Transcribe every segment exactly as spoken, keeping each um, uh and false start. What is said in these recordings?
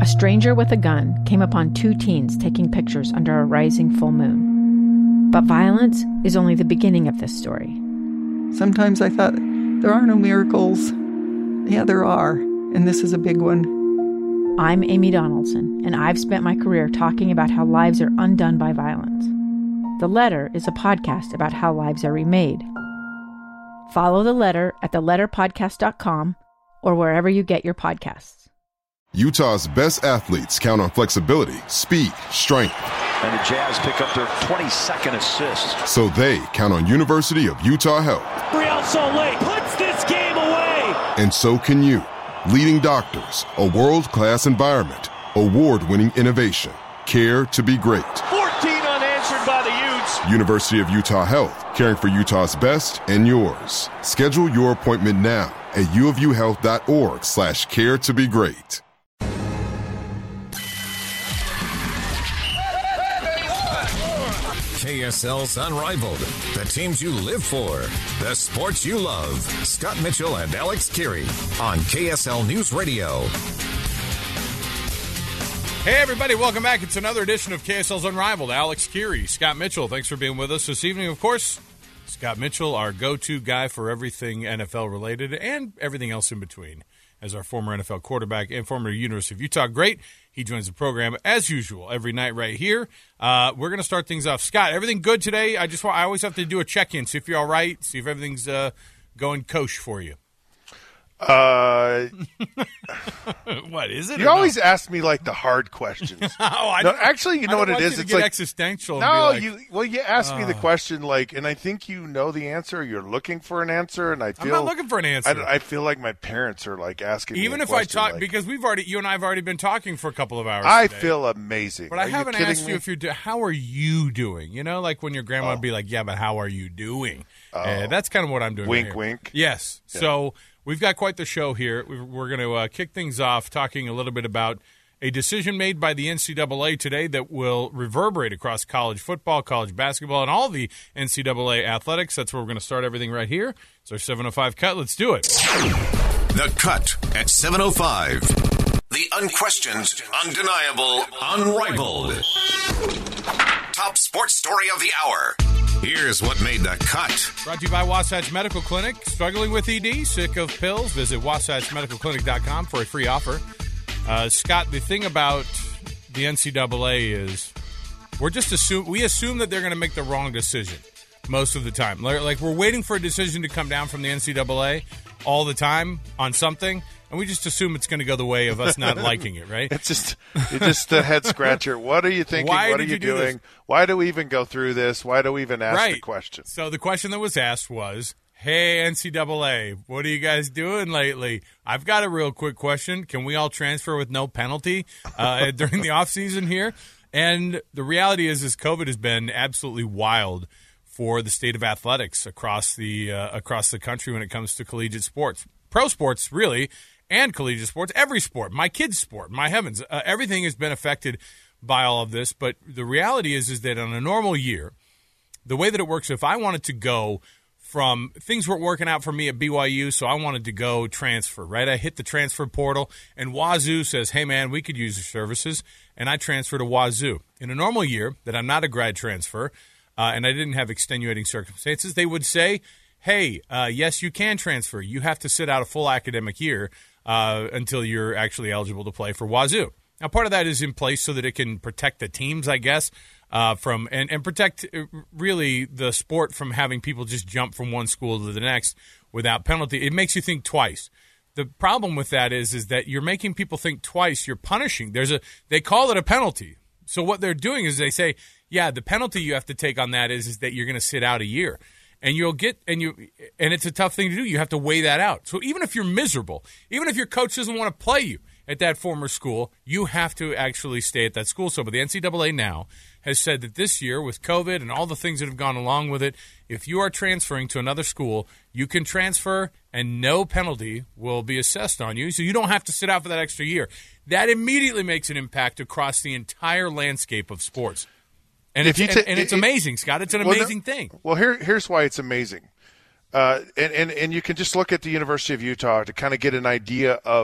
a stranger with a gun came upon two teens taking pictures under a rising full moon. But violence is only the beginning of this story. Sometimes I thought, there are no miracles. Yeah, there are, and this is a big one. I'm Amy Donaldson, and I've spent my career talking about how lives are undone by violence. The Letter is a podcast about how lives are remade. Follow The Letter at the letter podcast dot com or wherever you get your podcasts. Utah's best athletes count on flexibility, speed, strength. And the Jazz pick up their twenty-second assist. So they count on University of Utah Health. Real Salt Lake puts this game away. And so can you. Leading doctors, a world-class environment, award-winning innovation, care to be great. fourteen unanswered by the Utes. University of Utah Health, caring for Utah's best and yours. Schedule your appointment now at uofuhealth.org slash care to be great. K S L's Unrivaled, the teams you live for, the sports you love. Scott Mitchell and Alex Kirry on K S L News Radio. Hey, everybody, welcome back. It's another edition of K S L's Unrivaled. Alex Kirry, Scott Mitchell, thanks for being with us this evening. Of course, Scott Mitchell, our go-to guy for everything N F L-related and everything else in between. As our former N F L quarterback and former University of Utah great, he joins the program as usual every night right here. Uh, we're going to start things off. Scott, everything good today? I just want, I always have to do a check-in, see if you're all right, see if everything's uh, going kosher for you. Uh, what is it? You always no? ask me like the hard questions. oh, I no, actually, you know what it is. You it's get like existential. No, like, you. Well, you ask uh, me the question like, and I think you know the answer. You're looking for an answer, and I feel I'm not looking for an answer. I, I feel like my parents are like asking. Even me a if I talk, like, because we've already, you and I have already been talking for a couple of hours. I today. feel amazing. But I are haven't you asked me? you if you're. Do- how are you doing? You know, like when your grandma oh. would be like, "Yeah, but how are you doing?" Oh. Uh, that's kind of what I'm doing. Wink, right wink. Yes. Yeah. So. We've got quite the show here. We're going to uh, kick things off talking a little bit about a decision made by the N C double A today that will reverberate across college football, college basketball, and all the N C double A athletics. That's where we're going to start everything right here. It's our seven oh five Cut. Let's do it. The Cut at seven oh five. The unquestioned, undeniable, unrivaled. Top sports story of the hour. Here's what made the cut. Brought to you by Wasatch Medical Clinic. Struggling with E D? Sick of pills? Visit wasatch medical clinic dot com for a free offer. Uh, Scott, the thing about the N C double A is we're just assume we assume that they're going to make the wrong decision most of the time. Like we're waiting for a decision to come down from the N C double A all the time on something, and we just assume it's going to go the way of us not liking it, right? It's just it's just a head scratcher. What are you thinking? Why what did are you, you do doing? this? Why do we even go through this? Why do we even ask right. the question? So the question that was asked was, hey, N C double A, what are you guys doing lately? I've got a real quick question. Can we all transfer with no penalty uh, during the offseason here? And the reality is, is COVID has been absolutely wild for the state of athletics across the uh, across the country when it comes to collegiate sports. Pro sports, really, and collegiate sports, every sport, my kids' sport, my heavens, uh, everything has been affected by all of this. But the reality is, is that on a normal year, the way that it works, if I wanted to go from things weren't working out for me at B Y U, so I wanted to go transfer, right? I hit the transfer portal, and Wazoo says, hey, man, we could use your services, and I transfer to Wazoo. In a normal year that I'm not a grad transfer, uh, and I didn't have extenuating circumstances, they would say, hey, uh, yes, you can transfer. You have to sit out a full academic year uh, until you're actually eligible to play for Wazoo. Now, part of that is in place so that it can protect the teams, I guess, uh, from and, and protect uh, really the sport from having people just jump from one school to the next without penalty. It makes you think twice. The problem with that is, is that you're making people think twice. You're punishing. There's a they call it a penalty. So what they're doing is they say, yeah, the penalty you have to take on that is, is that you're going to sit out a year. And you'll get, and you, and it's a tough thing to do. You have to weigh that out. So even if you're miserable, even if your coach doesn't want to play you at that former school, you have to actually stay at that school. So, but the N C double A now has said that this year with COVID and all the things that have gone along with it, if you are transferring to another school, you can transfer and no penalty will be assessed on you. So you don't have to sit out for that extra year. That immediately makes an impact across the entire landscape of sports. And if it's, you ta- and, and it's it, amazing, Scott. It's an well, amazing no, thing. Well, here, here's why it's amazing. Uh, and, and, and you can just look at the University of Utah to kind of get an idea of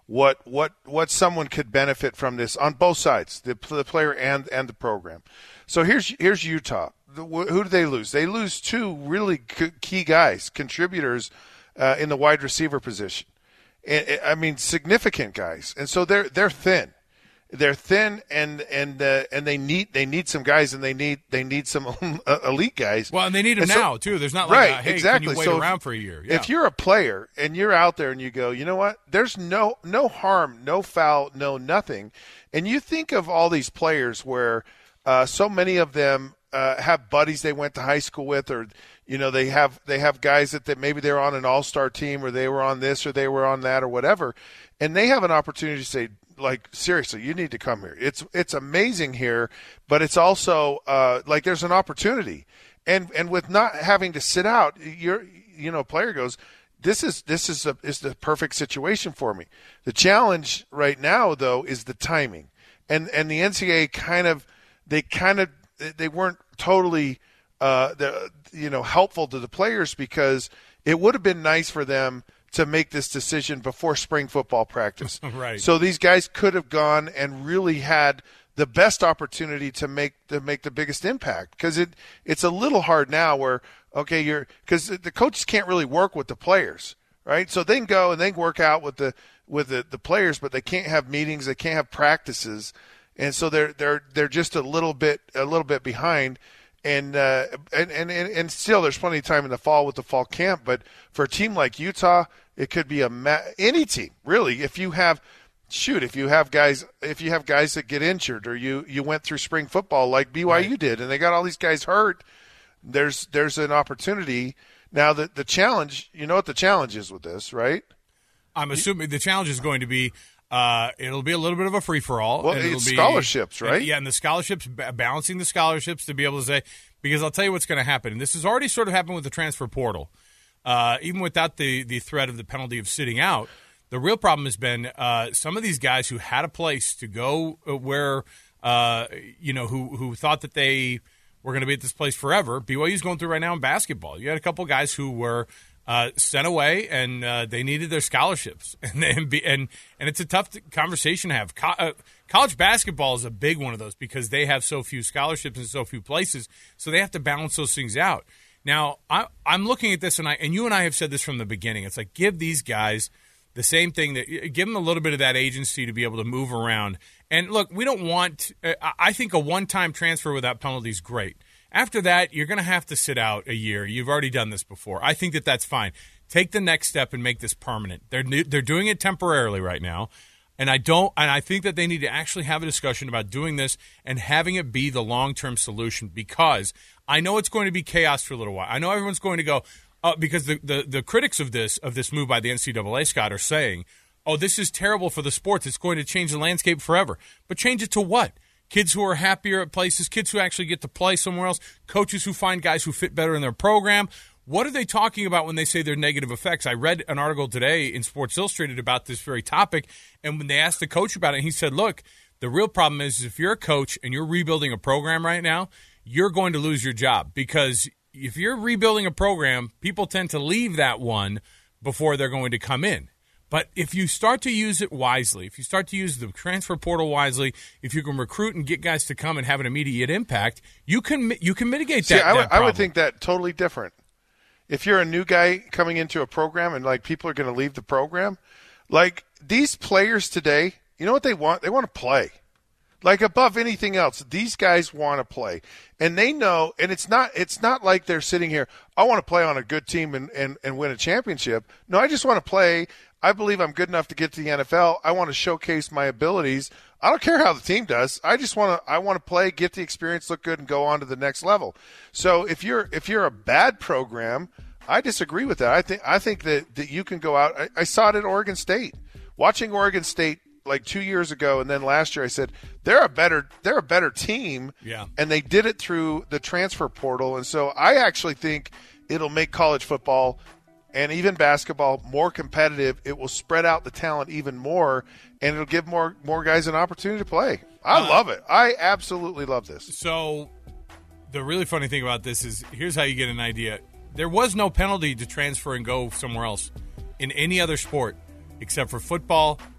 what what what someone could benefit from this on both sides, the, the player and and the program. So here's here's Utah. The, who do they lose? They lose two really key guys, contributors uh, in the wide receiver position. And, I mean, significant guys, and so they're they're thin. They're thin, and and uh, and they need they need some guys, and they need they need some elite guys. Well, and they need them so, now too. There's not like right, a, hey, exactly. can you wait so around if, for a year? Yeah. If you're a player and you're out there and you go, you know what? There's no no harm, no foul, no nothing, and you think of all these players where uh, so many of them uh, have buddies they went to high school with, or you know they have they have guys that, that maybe they're on an all-star team, or they were on this, or they were on that, or whatever, and they have an opportunity to say, like, seriously, you need to come here. It's it's amazing here, but it's also uh, like there's an opportunity, and and with not having to sit out, you're you know, a player goes, this is this is a, is the perfect situation for me. The challenge right now, though, is the timing, and and the N C double A kind of they kind of they weren't totally uh, the, you know helpful to the players, because it would have been nice for them to make this decision before spring football practice. Right. So these guys could have gone and really had the best opportunity to make to make the biggest impact, because it it's a little hard now where okay you're because the coaches can't really work with the players, right? So they can go and they can work out with the with the, the players, but they can't have meetings, they can't have practices, and so they're they're they're just a little bit a little bit behind. And, uh, and and and still, there's plenty of time in the fall with the fall camp. But for a team like Utah, it could be a ma- any team really. If you have, shoot, if you have guys, if you have guys that get injured, or you, you went through spring football like B Y U right. did, and they got all these guys hurt, there's there's an opportunity. Now the the challenge, you know what the challenge is with this, right? I'm assuming the challenge is going to be. Uh, it'll be a little bit of a free-for-all. Well, it'll it's be, scholarships, right? Yeah, and the scholarships, balancing the scholarships to be able to say, because I'll tell you what's going to happen, and this has already sort of happened with the transfer portal, uh, even without the, the threat of the penalty of sitting out. The real problem has been uh, some of these guys who had a place to go where, uh, you know, who, who thought that they were going to be at this place forever. B Y U's going through right now in basketball. You had a couple guys who were – Uh, sent away, and uh, they needed their scholarships, and and and, and it's a tough conversation to have. Co- uh, college basketball is a big one of those, because they have so few scholarships in so few places, so they have to balance those things out. Now, I, I'm looking at this, and I and you and I have said this from the beginning. It's like, give these guys the same thing, that give them a little bit of that agency to be able to move around. And look, we don't want. Uh, I think a one-time transfer without penalty is great. After that, you're going to have to sit out a year. You've already done this before. I think that that's fine. Take the next step and make this permanent. They're they're doing it temporarily right now, and I don't. And I think that they need to actually have a discussion about doing this and having it be the long-term solution, because I know it's going to be chaos for a little while. I know everyone's going to go uh, because the, the the critics of this of this move by the N C double A, Scott, are saying, "Oh, this is terrible for the sports. It's going to change the landscape forever." But change it to what? Kids who are happier at places, kids who actually get to play somewhere else, coaches who find guys who fit better in their program. What are they talking about when they say they're negative effects? I read an article today in Sports Illustrated about this very topic, and when they asked the coach about it, he said, look, the real problem is if you're a coach and you're rebuilding a program right now, you're going to lose your job, because if you're rebuilding a program, people tend to leave that one before they're going to come in. But if you start to use it wisely, if you start to use the transfer portal wisely, if you can recruit and get guys to come and have an immediate impact, you can you can mitigate See, that, I would, that problem. I would think that totally different. If you're a new guy coming into a program and, like, people are going to leave the program, like, these players today, you know what they want? They want to play. Like, above anything else, these guys want to play. And they know, and it's not it's not like they're sitting here, I want to play on a good team and, and, and win a championship. No, I just want to play. I believe I'm good enough to get to the N F L. I want to showcase my abilities. I don't care how the team does. I just want to I want to play, get the experience, look good, and go on to the next level. So if you're if you're a bad program, I disagree with that. I think I think that, that you can go out. I, I saw it at Oregon State. Watching Oregon State like two years ago, and then last year, I said they're a better they're a better team. Yeah. And they did it through the transfer portal, and so I actually think it'll make college football and even basketball more competitive. It will spread out the talent even more, and it'll give more more guys an opportunity to play. I uh, love it. I absolutely love this. So the really funny thing about this is, here's how you get an idea. There was no penalty to transfer and go somewhere else in any other sport except for football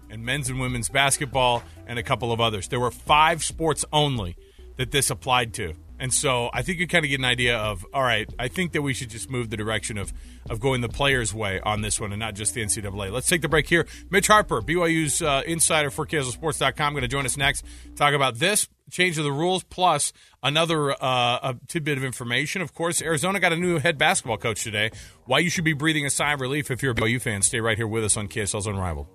and men's and women's basketball and a couple of others. There were five sports only that this applied to. And so I think you kind of get an idea of, all right, I think that we should just move the direction of, of going the players' way on this one and not just the N C double A. Let's take the break here. Mitch Harper, B Y U's uh, insider for K S L Sports dot com, going to join us next, talk about this, change of the rules, plus another uh, a tidbit of information. Of course, Arizona got a new head basketball coach today. Why you should be breathing a sigh of relief if you're a B Y U fan. Stay right here with us on K S L's Unrivaled.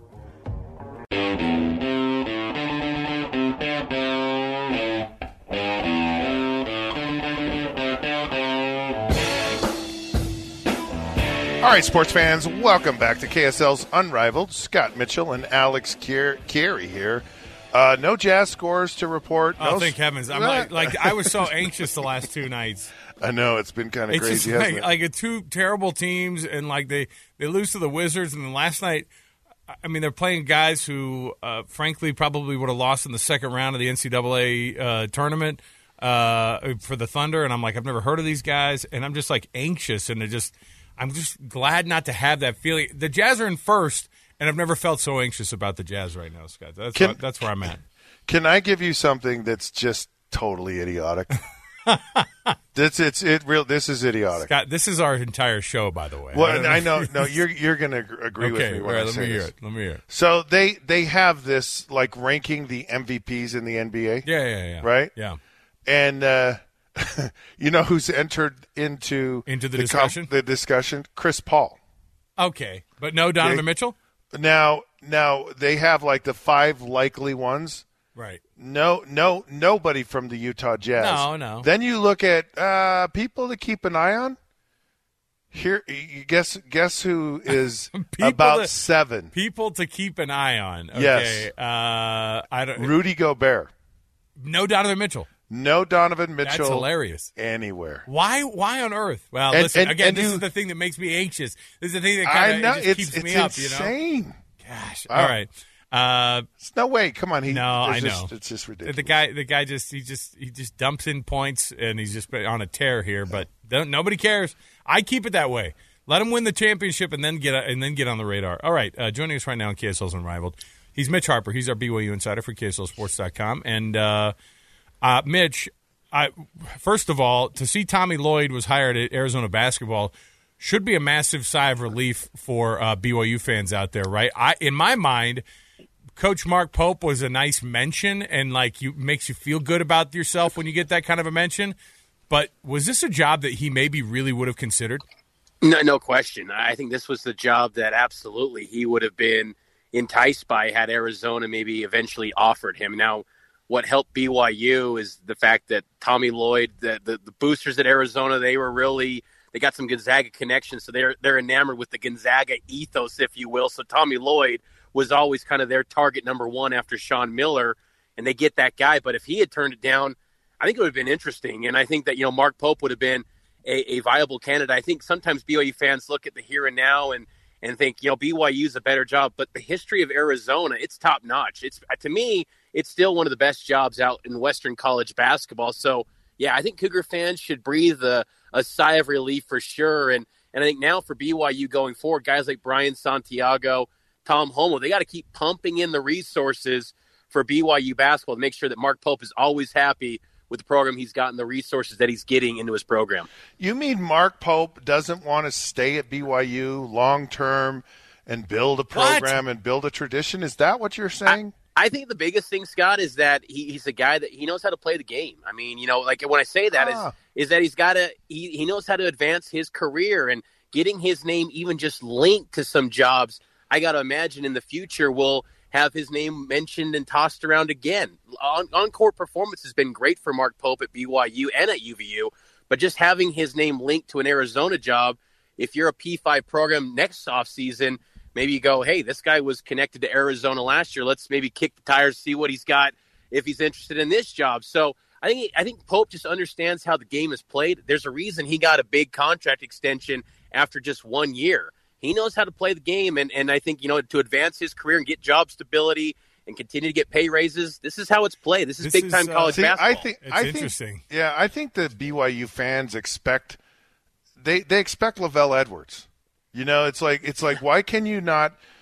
All right, sports fans, welcome back to K S L's Unrivaled. Scott Mitchell and Alex Carey here. Uh, no Jazz scores to report. Oh, no thank heavens! I'm like, like I was so anxious the last two nights. I know it's been kind of it's crazy. Just hasn't like, it? like a two terrible teams, and like they they lose to the Wizards, and then last night, I mean, they're playing guys who, uh, frankly, probably would have lost in the second round of the N C double A uh, tournament uh, for the Thunder, and I'm like, I've never heard of these guys, and I'm just like anxious, and it just. I'm just glad not to have that feeling. The Jazz are in first, and I've never felt so anxious about the Jazz right now, Scott. That's can, what, that's where I'm at. Can I give you something that's just totally idiotic? It's it's it real. This is idiotic, Scott. This is our entire show, by the way. Well, I, I know. No, you're you're going to agree okay, with me when right, I let say me hear this. it. Let me hear it. So they they have this like ranking the M V Ps in the N B A. Yeah, yeah, yeah. Right. Yeah. And uh, you know who's entered into into the, the discussion? Com- the discussion, Chris Paul. Okay, but no Donovan they, Mitchell. Now, now they have like the five likely ones. Right. No, no, nobody from the Utah Jazz. No, no. Then you look at uh, people to keep an eye on. Here, you guess guess who is about to, seven people to keep an eye on. Okay. Yes. Uh, I don't. Rudy Gobert. No Donovan Mitchell. No Donovan Mitchell. That's hilarious. Anywhere. Why? Why on earth? Well, and, listen and, again. and this you, is the thing that makes me anxious. This is the thing that kind of it's, keeps it's me up. insane. You know. Gosh. All right. Uh, no way. Come on. He, no, I know. Just, it's just ridiculous. The guy, the guy just he just he just dumps in points, and he's just on a tear here. But nobody cares. I keep it that way. Let him win the championship, and then get and then get on the radar. All right. Uh, joining us right now on K S L's Unrivaled, he's Mitch Harper. He's our B Y U insider for K S L Sports dot com. And uh, uh, Mitch, I, first of all, to see Tommy Lloyd was hired at Arizona basketball should be a massive sigh of relief for uh, B Y U fans out there, right? I, in my mind, Coach Mark Pope was a nice mention, and like you makes you feel good about yourself when you get that kind of a mention. But was this a job that he maybe really would have considered? No, no question. I think this was the job that absolutely he would have been enticed by had Arizona maybe eventually offered him. Now, what helped B Y U is the fact that Tommy Lloyd, the, the, the boosters at Arizona, they were really they got some Gonzaga connections, so they're they're enamored with the Gonzaga ethos, if you will. So Tommy Lloyd was always kind of their target number one after Sean Miller, and they get that guy. But if he had turned it down, I think it would have been interesting, and I think that you know Mark Pope would have been a, a viable candidate. I think sometimes B Y U fans look at the here and now and and think you know B Y U's a better job, but the history of Arizona, it's top notch. It's to me. It's still one of the best jobs out in Western college basketball. So, yeah, I think Cougar fans should breathe a, a sigh of relief for sure. And and I think now for B Y U going forward, guys like Brian Santiago, Tom Holmoe, they got to keep pumping in the resources for B Y U basketball to make sure that Mark Pope is always happy with the program he's got and the resources that he's getting into his program. You mean Mark Pope doesn't want to stay at B Y U long-term and build a program what? and build a tradition? Is that what you're saying? I, I think the biggest thing, Scott, is that he, he's a guy that he knows how to play the game. I mean, you know, like when I say that ah. is is that he's got to he, he knows how to advance his career, and getting his name even just linked to some jobs, I got to imagine in the future will have his name mentioned and tossed around again. On, on-court performance has been great for Mark Pope at B Y U and at U V U, but just having his name linked to an Arizona job, if you're a P five program next offseason, maybe you go, hey, this guy was connected to Arizona last year. Let's maybe kick the tires, see what he's got if he's interested in this job. So I think I think Pope just understands how the game is played. There's a reason he got a big contract extension after just one year. He knows how to play the game, and, and I think, you know, to advance his career and get job stability and continue to get pay raises, this is how it's played. This is This big-time is, uh, college See, basketball. I think, It's I think, interesting. Yeah, I think the B Y U fans expect they they expect LaVelle Edwards. You know, it's like it's like why can you not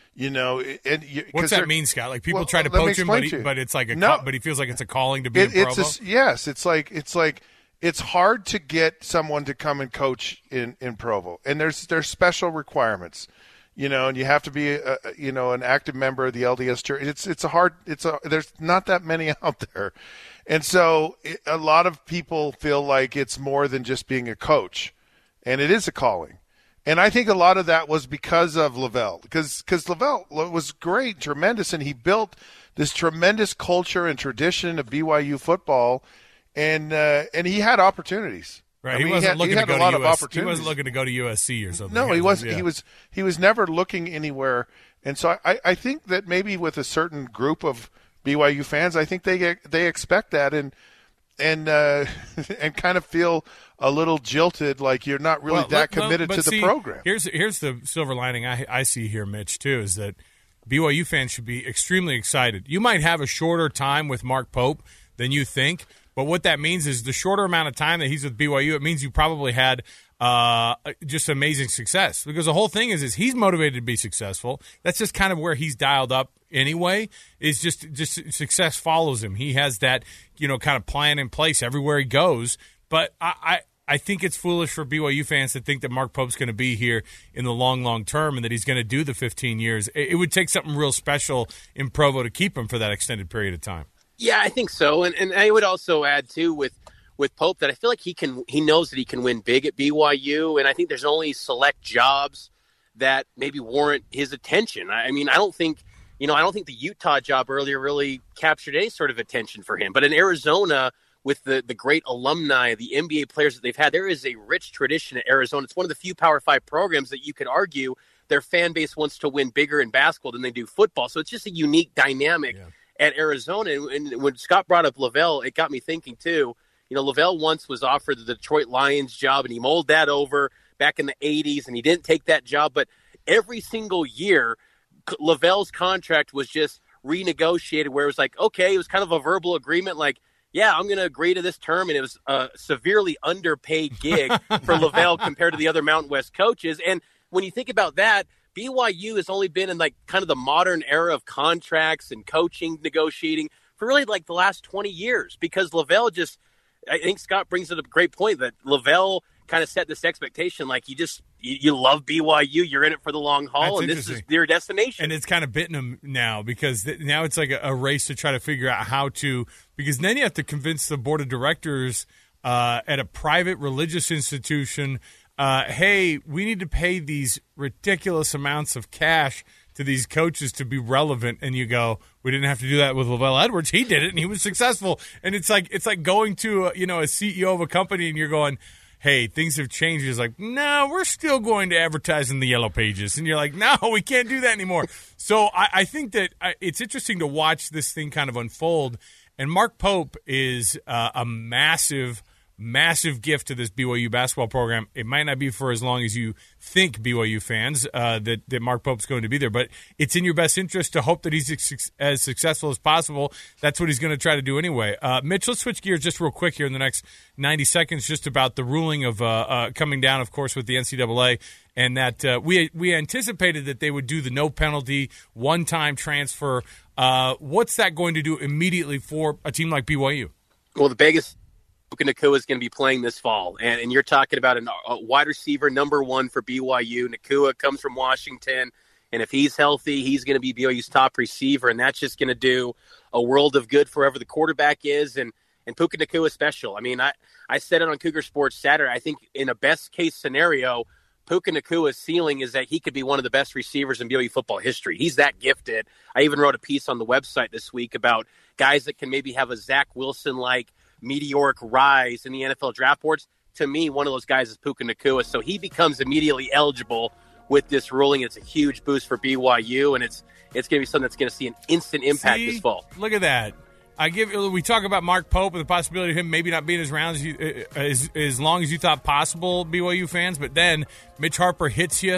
You know, and you, what's that mean, Scott? Like people well, try to poach him, but, he, but it's like a no, but he feels like it's a calling to be it, in Provo. It's a, yes, it's like it's like it's hard to get someone to come and coach in, in Provo, and there's there's special requirements, you know, and you have to be a, you know an active member of the L D S Church. It's it's a hard it's a there's not that many out there, and so it, a lot of people feel like it's more than just being a coach, and it is a calling. And I think a lot of that was because of LaVell, because because LaVell was great, tremendous, and he built this tremendous culture and tradition of B Y U football, and uh, and he had opportunities. Right, I mean, he wasn't he had, looking he had to go a lot to of U S, opportunities. He wasn't looking to go to U S C or something. No, he was yeah. he was he was never looking anywhere. And so I, I think that maybe with a certain group of B Y U fans, I think they get, they expect that and and uh, and kind of feel a little jilted, like you're not really well, that let, committed but to see, the program. Here's here's the silver lining I, I see here, Mitch, too, is that B Y U fans should be extremely excited. You might have a shorter time with Mark Pope than you think, but what that means is the shorter amount of time that he's with B Y U, it means you probably had uh, just amazing success. Because the whole thing is, is he's motivated to be successful. That's just kind of where he's dialed up anyway. Is just just success follows him. He has that, you know, kind of plan in place everywhere he goes. But I, I I think it's foolish for B Y U fans to think that Mark Pope's going to be here in the long, long term and that he's going to do the fifteen years. It, it would take something real special in Provo to keep him for that extended period of time. Yeah, I think so. And and I would also add, too, with, with Pope that I feel like he can he knows that he can win big at B Y U. And I think there's only select jobs that maybe warrant his attention. I, I mean, I don't think, you know, I don't think the Utah job earlier really captured any sort of attention for him. But in Arizona, with the, the great alumni, the N B A players that they've had, there is a rich tradition at Arizona. It's one of the few Power Five programs that you could argue their fan base wants to win bigger in basketball than they do football. So it's just a unique dynamic yeah. at Arizona. And, and when Scott brought up LaVell, it got me thinking, too. You know, LaVell once was offered the Detroit Lions job, and he mulled that over back in the eighties, and he didn't take that job. But every single year, LaVell's contract was just renegotiated, where it was like, okay, it was kind of a verbal agreement, like, yeah, I'm going to agree to this term, and it was a severely underpaid gig for LaVell compared to the other Mountain West coaches. And when you think about that, B Y U has only been in like kind of the modern era of contracts and coaching negotiating for really like the last twenty years, because LaVell just, I think Scott brings up a great point that LaVell kind of set this expectation, like you just you, you love B Y U, you're in it for the long haul, That's and this is your destination. And it's kind of bitten him now, because th- now it's like a, a race to try to figure out how to, because then you have to convince the board of directors uh, at a private religious institution, uh, hey, we need to pay these ridiculous amounts of cash to these coaches to be relevant. And you go, we didn't have to do that with LaVell Edwards. He did it, and he was successful. And it's like it's like going to a, you know a C E O of a company, and you're going, hey, things have changed. He's like, no, we're still going to advertise in the Yellow Pages. And you're like, no, we can't do that anymore. So I, I think that I, it's interesting to watch this thing kind of unfold. And Mark Pope is uh, a massive, massive gift to this B Y U basketball program. It might not be for as long as you think, B Y U fans, uh, that, that Mark Pope's going to be there. But it's in your best interest to hope that he's ex- as successful as possible. That's what he's going to try to do anyway. Uh, Mitch, let's switch gears just real quick here in the next ninety seconds, just about the ruling of uh, uh, coming down, of course, with the N C double A, and that uh, we we anticipated that they would do the no penalty, one-time transfer. Uh, what's that going to do immediately for a team like B Y U? Well, the biggest Puka Nacua is going to be playing this fall, and, and you're talking about an, a wide receiver number one for B Y U. Nacua comes from Washington, and if he's healthy, he's going to be B Y U's top receiver, and that's just going to do a world of good for whoever the quarterback is, and, and Puka Nacua is special. I mean, I, I said it on Cougar Sports Saturday. I think in a best-case scenario, Puka Nacua's ceiling is that he could be one of the best receivers in B Y U football history. He's that gifted. I even wrote a piece on the website this week about guys that can maybe have a Zach Wilson-like meteoric rise in the N F L draft boards. To me, one of those guys is Puka Nacua. So he becomes immediately eligible with this ruling. It's a huge boost for B Y U, and it's it's going to be something that's going to see an instant impact see, this fall. Look at that. I give. We talk about Mark Pope and the possibility of him maybe not being as round as, you, uh, as as long as you thought possible, B Y U fans. But then Mitch Harper hits you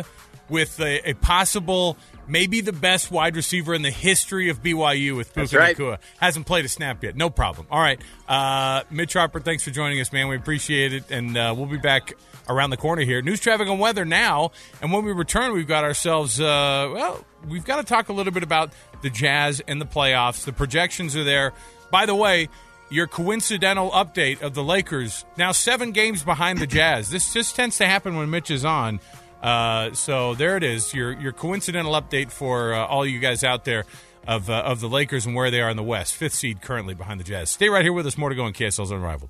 with a, a possible, maybe the best wide receiver in the history of B Y U with Puka right. Nacua. Hasn't played a snap yet. No problem. All right. Uh, Mitch Harper, thanks for joining us, man. We appreciate it, and uh, we'll be back around the corner here. News, traffic, and weather now. And when we return, we've got ourselves, uh, well, we've got to talk a little bit about the Jazz and the playoffs. The projections are there. By the way, your coincidental update of the Lakers, now seven games behind the Jazz. This just tends to happen when Mitch is on. Uh, so there it is, your your coincidental update for uh, all you guys out there of uh, of the Lakers and where they are in the West. Fifth seed currently behind the Jazz. Stay right here with us. More to go on K S L's Unrivaled.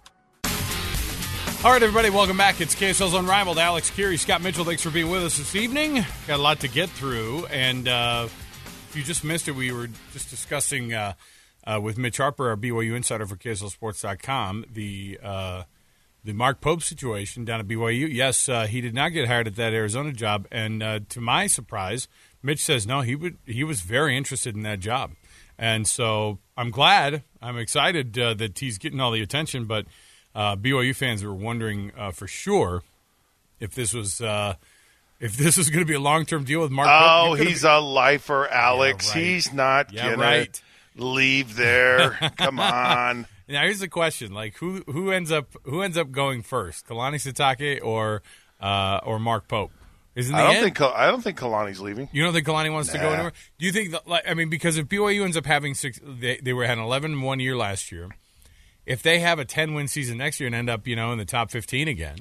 All right, everybody, welcome back. It's K S L's Unrivaled. Alex Keary, Scott Mitchell, thanks for being with us this evening. Got a lot to get through, and uh, if you just missed it, we were just discussing uh, uh, with Mitch Harper, our B Y U insider for K S L Sports dot com, the uh, the Mark Pope situation down at B Y U. Yes, uh, he did not get hired at that Arizona job, and uh, to my surprise, Mitch says no, he would he was very interested in that job, and so I'm glad, I'm excited uh, that he's getting all the attention, but uh, B Y U fans were wondering uh, for sure if this was uh, if this was going to be a long term deal with Mark Oh, Pope. he's be- a lifer, Alex. Yeah, right. He's not Yeah, gonna right. leave there. Come on. Now here's the question: like, who who ends up who ends up going first, Kalani Sitake or uh, or Mark Pope? Is in the I don't end, think Kal- I don't think Kalani's leaving. you don't think Kalani wants to go Nah. anywhere? Do you think that? Like, I mean, because if B Y U ends up having six, they, they were had an eleven and one year last year. If they have a ten win season next year and end up, you know, in the top fifteen again,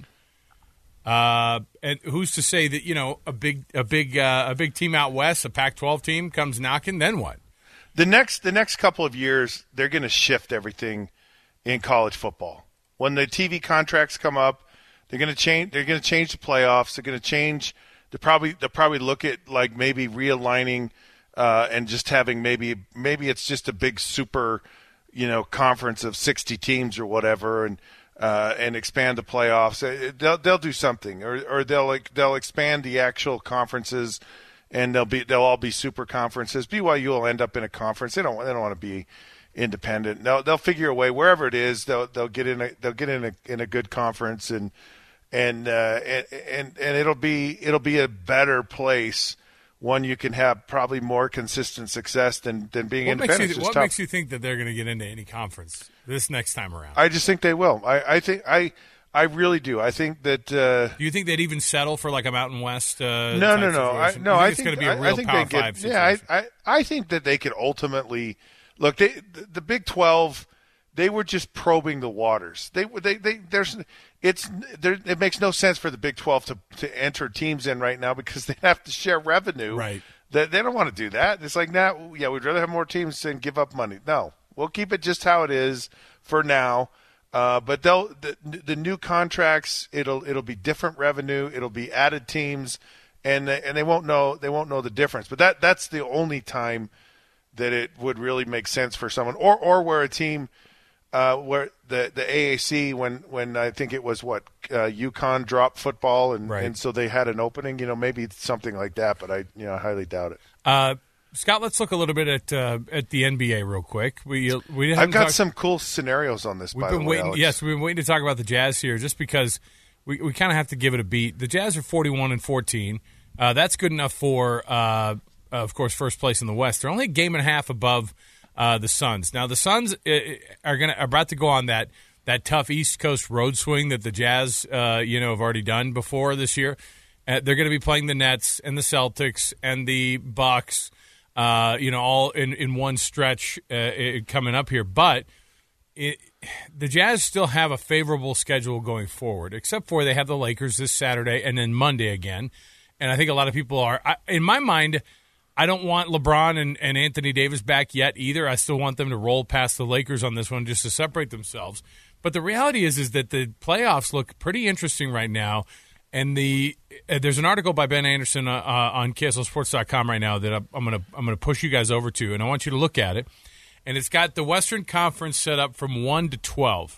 uh, and who's to say that, you know, a big a big uh, a big team out west, a Pac twelve team comes knocking, then what? The next the next couple of years, they're going to shift everything in college football. When the T V contracts come up, they're going to change. They're going to change the playoffs. They're going to change. They probably they'll probably look at like maybe realigning uh, and just having maybe maybe it's just a big super, you know, conference of sixty teams or whatever, and uh, and expand the playoffs. They'll they'll do something, or or they'll like they'll expand the actual conferences, and they'll be they'll all be super conferences. B Y U will end up in a conference. They don't they don't want to be independent. They'll they'll figure a way wherever it is. They'll they'll get in a they'll get in a in a good conference, and and uh, and, and and it'll be it'll be a better place. One you can have probably more consistent success than than being What independent. makes you, It's what tough. makes you think that they're going to get into any conference this next time around? I just think they will. I, I think I I really do. I think that. Uh, Do you think they'd even settle for like a Mountain West? Uh, no, type no, no. I, situation? no, You I it's think going to be a I- real I think Power they get, Five situation. Yeah, I, I I think that they could ultimately look. They the, the Big twelve. They were just probing the waters. They they they there's it's there. It makes no sense for the Big twelve to to enter teams in right now because they have to share revenue. Right. They, they don't want to do that. It's like, nah, yeah, we'd rather have more teams and give up money. No, we'll keep it just how it is for now. Uh, but they'll the, the new contracts. It'll it'll be different revenue. It'll be added teams, and they, and they won't know they won't know the difference. But that that's the only time that it would really make sense for someone, or or where a team. Uh, where the the A A C when, when I think it was what uh, UConn dropped football and, Right. and so they had an opening, you know, maybe something like that, but I you know I highly doubt it. Uh, Scott, let's look a little bit at uh, at the N B A real quick. We we I've haven't got talked- some cool scenarios on this. We've by been the way, waiting. Alex. Yes, we've been waiting to talk about the Jazz here, just because we we kind of have to give it a beat. The Jazz are forty-one and fourteen. Uh, that's good enough for, uh, of course, first place in the West. They're only a game and a half above uh, the Suns. Now the Suns uh, are going are about to go on that that tough East Coast road swing that the Jazz, uh, you know, have already done before this year. Uh, they're going to be playing the Nets and the Celtics and the Bucks. Uh, you know, all in, in one stretch uh, it, coming up here. But it, the Jazz still have a favorable schedule going forward, except for they have the Lakers this Saturday and then Monday again. And I think a lot of people are, I, in my mind, I don't want LeBron and, and Anthony Davis back yet either. I still want them to roll past the Lakers on this one just to separate themselves. But the reality is, is that the playoffs look pretty interesting right now. And the uh, there's an article by Ben Anderson uh, uh, on K S L Sports dot com right now that I'm, I'm gonna I'm gonna push you guys over to, and I want you to look at it. And it's got the Western Conference set up from one to twelve.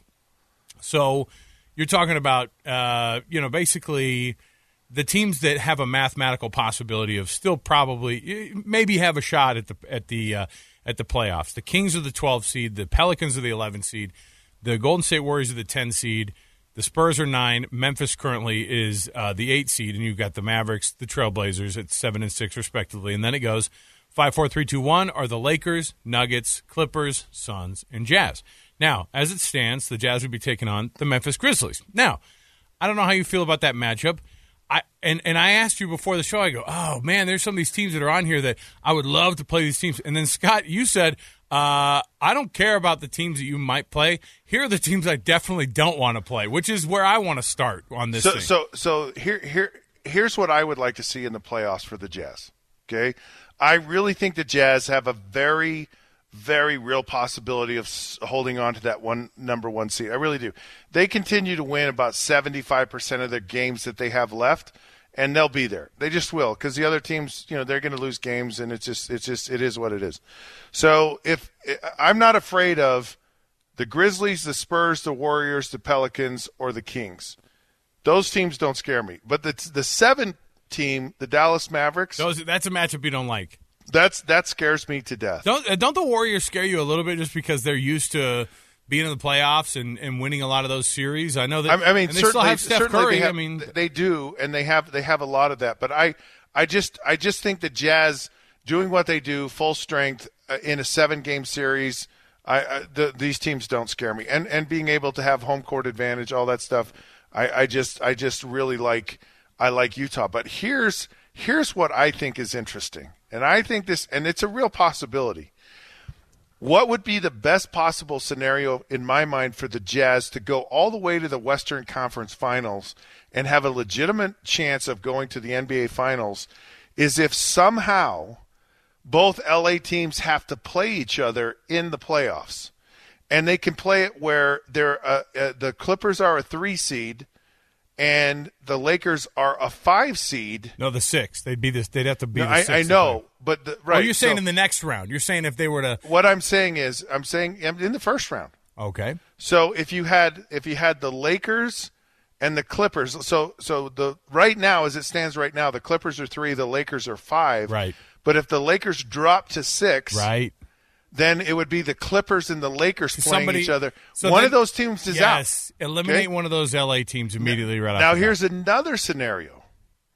So you're talking about uh, you know basically the teams that have a mathematical possibility of still probably maybe have a shot at the at the uh, at the playoffs. The Kings are the twelve seed, the Pelicans are the eleven seed, the Golden State Warriors are the ten seed. The Spurs are nine. Memphis currently is uh, the eight seed, and you've got the Mavericks, the Trailblazers at seven and six respectively. And then it goes five, four, three, two, one are the Lakers, Nuggets, Clippers, Suns, and Jazz. Now, as it stands, the Jazz would be taking on the Memphis Grizzlies. Now, I don't know how you feel about that matchup. I and, and I asked you before the show, I go, oh, man, there's some of these teams that are on here that I would love to play these teams. And then, Scott, you said, uh, I don't care about the teams that you might play. Here are the teams I definitely don't want to play, which is where I want to start on this so, thing. So, so here, here, here's what I would like to see in the playoffs for the Jazz, okay? I really think the Jazz have a very – very real possibility of holding on to that one number one seed. I really do. They continue to win about seventy-five percent of their games that they have left, and they'll be there. They just will, because the other teams, you know, they're going to lose games, and it's just, it's just, it is what it is. So if I'm not afraid of the Grizzlies, the Spurs, the Warriors, the Pelicans, or the Kings. Those teams don't scare me. But the the seven team, the Dallas Mavericks, Those, that's a matchup you don't like. That's that scares me to death. Don't don't the Warriors scare you a little bit just because they're used to being in the playoffs and, and winning a lot of those series? I know that. I, I mean, and they certainly, still have Steph Curry. They have, I mean, they do, and they have they have a lot of that. But I I just I just think the Jazz doing what they do, full strength uh, in a seven game series. I, I the, these teams don't scare me, and and being able to have home court advantage, all that stuff. I, I just I just really like I like Utah. But here's here's what I think is interesting. And I think this, and it's a real possibility. What would be the best possible scenario in my mind for the Jazz to go all the way to the Western Conference Finals and have a legitimate chance of going to the N B A Finals is if somehow both L A teams have to play each other in the playoffs. And they can play it where they're, uh, uh, the Clippers are a three seed and the Lakers are a five seed. No, the six. They'd be this. They'd have to be. No, the I, six I know, but the, right. Oh, you're saying so, in the next round. You're saying if they were to. What I'm saying is, I'm saying in the first round. Okay. So if you had if you had the Lakers and the Clippers, so so the right now as it stands right now, the Clippers are three, the Lakers are five. Right. But if the Lakers drop to six, right. then it would be the Clippers and the Lakers playing Somebody, each other. So one then, of those teams is yes, out. Yes, eliminate okay? one of those L A teams immediately right now, after here's that. another scenario.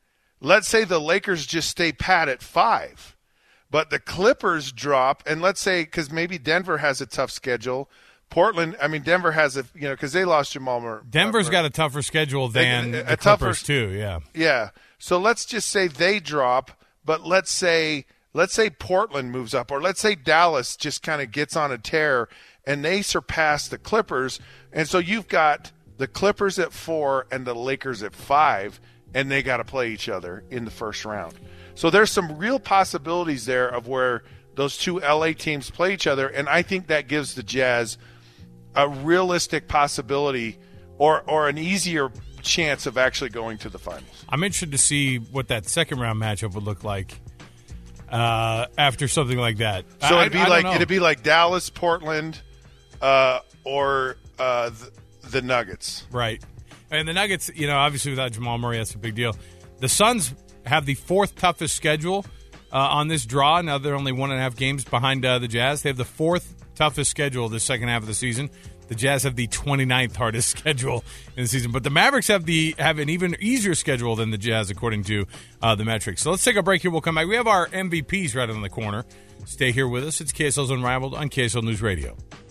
Let's say the Lakers just stay pat at five, but the Clippers drop, and let's say because maybe Denver has a tough schedule. Portland, I mean, Denver has a, you know, because they lost Jamal Murray. Denver's got a tougher schedule than they, a, a the tougher, Clippers too, yeah. Yeah. So let's just say they drop, but let's say let's say Portland moves up, or let's say Dallas just kind of gets on a tear and they surpass the Clippers, and so you've got the Clippers at four and the Lakers at five, and they got to play each other in the first round. So there's some real possibilities there of where those two L A teams play each other, and I think that gives the Jazz a realistic possibility or or an easier chance of actually going to the finals. I'm interested to see what that second round matchup would look like uh, after something like that. So I, it'd be I like don't know. it'd be like Dallas, Portland, uh, or uh, the, the Nuggets. Right. And the Nuggets, you know, obviously without Jamal Murray, that's a big deal. The Suns have the fourth toughest schedule uh, on this draw. Now they're only one and a half games behind uh, the Jazz. They have the fourth toughest schedule the second half of the season. The Jazz have the twenty-ninth hardest schedule in the season. But the Mavericks have the have an even easier schedule than the Jazz, according to uh, the metrics. So let's take a break here. We'll come back. We have our M V Ps right on the corner. Stay here with us. It's K S L's Unrivaled on K S L News Radio.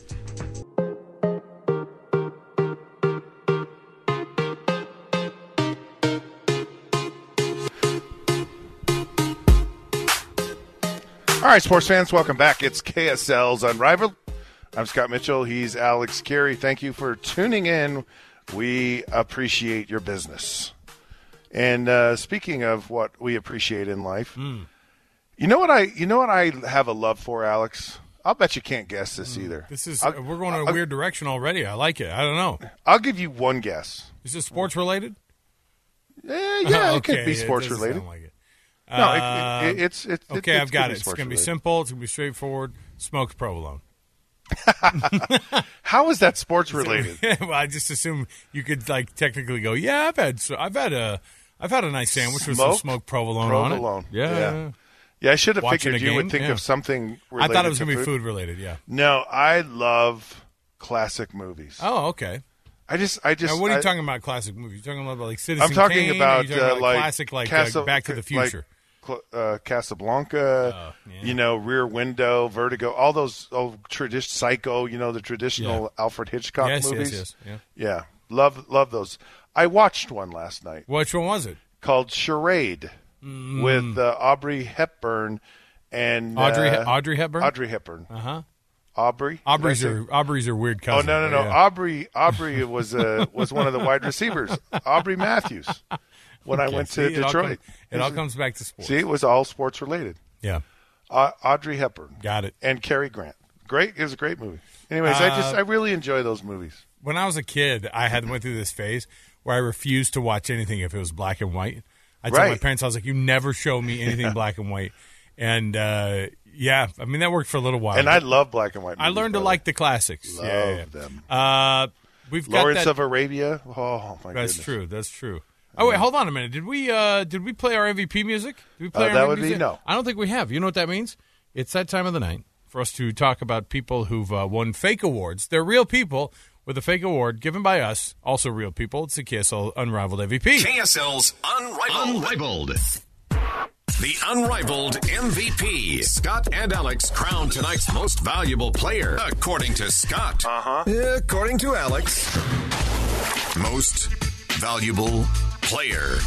All right, sports fans, welcome back. It's K S L's Unrivaled. I'm Scott Mitchell. He's Alex Carey. Thank you for tuning in. We appreciate your business. And uh, speaking of what we appreciate in life, mm. you know what I you know what I have a love for, Alex? I'll bet you can't guess this mm. either. This is I'll, we're going in a I'll, weird direction already. I like it. I don't know. I'll give you one guess. Is this sports related? Eh, yeah, okay. it could be It sports doesn't related. sound like it. No, uh, it, it, it's it's okay. It, I've got it. it's going to be related. simple. It's going to be straightforward. Smoked provolone. How is that sports related? Well, I just assume you could like technically go, yeah, I've had so I've had a I've had a nice sandwich Smoked with some smoked provolone, provolone. on it. Yeah. yeah, yeah. I should have Watching figured you game? would think yeah. of something related I thought it was to going to be food. food related. Yeah. No, I love classic movies. Oh, okay. I just, I just. Now, what are you I, talking about? Classic movies? You're talking about like Citizen I'm talking Kane, about, or you talking uh, about like classic, like Casa- uh, Back to the Future. Like, uh, Casablanca, Oh, yeah. you know, Rear Window, Vertigo, all those old tradition, Psycho, you know, the traditional Yeah. Alfred Hitchcock yes, movies. yes, yes. Yeah. Yeah, love, love those. I watched one last night Which one was it? called Charade Mm. with uh, Aubrey Hepburn and Audrey uh, Audrey Hepburn. Audrey Hepburn. Uh huh. Aubrey. Aubrey's Did I say- are Aubrey's are weird Oh cousin. no no no! but yeah. Aubrey Aubrey was uh, was one of the wide receivers. Aubrey Matthews. When I Okay, went see, to it all Detroit, come- It all comes back to sports. See, it was all sports related. Yeah, Uh, Audrey Hepburn. got it. And Cary Grant. Great. It was a great movie. Anyways, I just Uh, I really enjoy those movies. When I was a kid, I had went through this phase where I refused to watch anything if it was black and white. I told my Right. parents, I was like, "You never show me anything black and white." And uh, yeah, I mean that worked for a little while. And I love black and white movies. I learned to brother. like the classics. Love yeah, yeah, yeah. them. Uh, we've got Lawrence that. of Arabia. Oh my That's goodness. true. That's true. Oh wait, hold on a minute. Did we uh, did we play our M V P music? Did we play Uh, our that M V P would be music? no. I don't think we have. You know what that means? It's that time of the night for us to talk about people who've uh, won fake awards. They're real people with a fake award given by us, also real people. It's the K S L Unrivaled M V P. K S L's Unrivaled. Unrivaled. The Unrivaled M V P. Scott and Alex crown tonight's most valuable player, according to Scott. Uh-huh. According to Alex, most valuable player.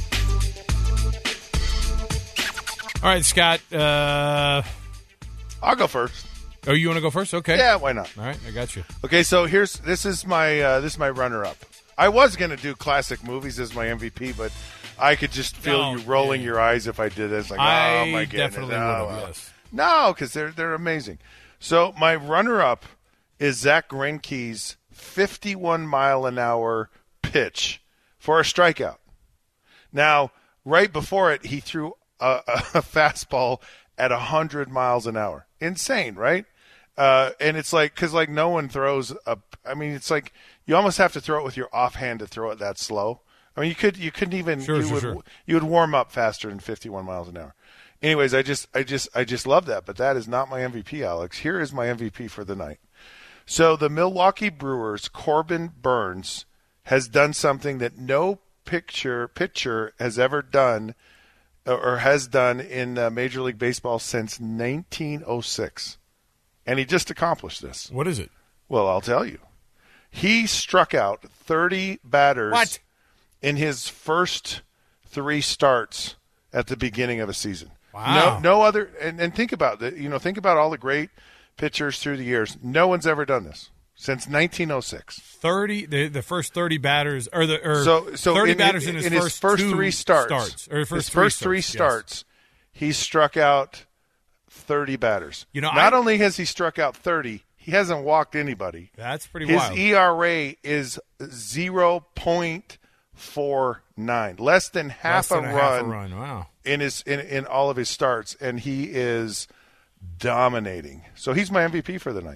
All right, Scott. Uh, I'll go first. oh, you want to go first? Okay. Yeah, why not? All right, I got you. Okay, so here's this is my uh, this is my runner up. I was gonna do classic movies as my M V P, but I could just feel No, you rolling yeah. your eyes if I did this. Like, I oh my goodness, definitely no, would have, well. yes. No, because they're they're amazing. So my runner up is Zach Greinke's fifty-one mile an hour pitch for a strikeout. Now, right before it, he threw a, a fastball at one hundred miles an hour. Insane, right? Uh, and it's like, because like no one throws a, I mean, it's like you almost have to throw it with your offhand to throw it that slow. I mean, you could, you couldn't even, Sure, you sure, would, sure. you would warm up faster than fifty-one miles an hour. Anyways, I just, I just, I just love that, but that is not my M V P, Alex. Here is my M V P for the night. So the Milwaukee Brewers, Corbin Burns, has done something that no picture pitcher has ever done or has done in uh, Major League Baseball since nineteen oh six. And he just accomplished this. What is it? Well, I'll tell you. He struck out thirty batters What? in his first three starts at the beginning of a season. Wow. No, no other. And, and think about it. You know, think about all the great pitchers through the years. No one's ever done this since nineteen oh six. Thirty, the, the first thirty batters, or the or So, so thirty in, batters in, in his in first, his first two three starts, starts or first his three first three starts, starts, he struck out thirty batters. You know, not I- only has he struck out thirty, he hasn't walked anybody. yes. That's pretty His wild. E R A is zero point four nine, less than half, Less than a, a run half a run. Wow. in his in, in all of his starts, and he is dominating. So he's my M V P for the night.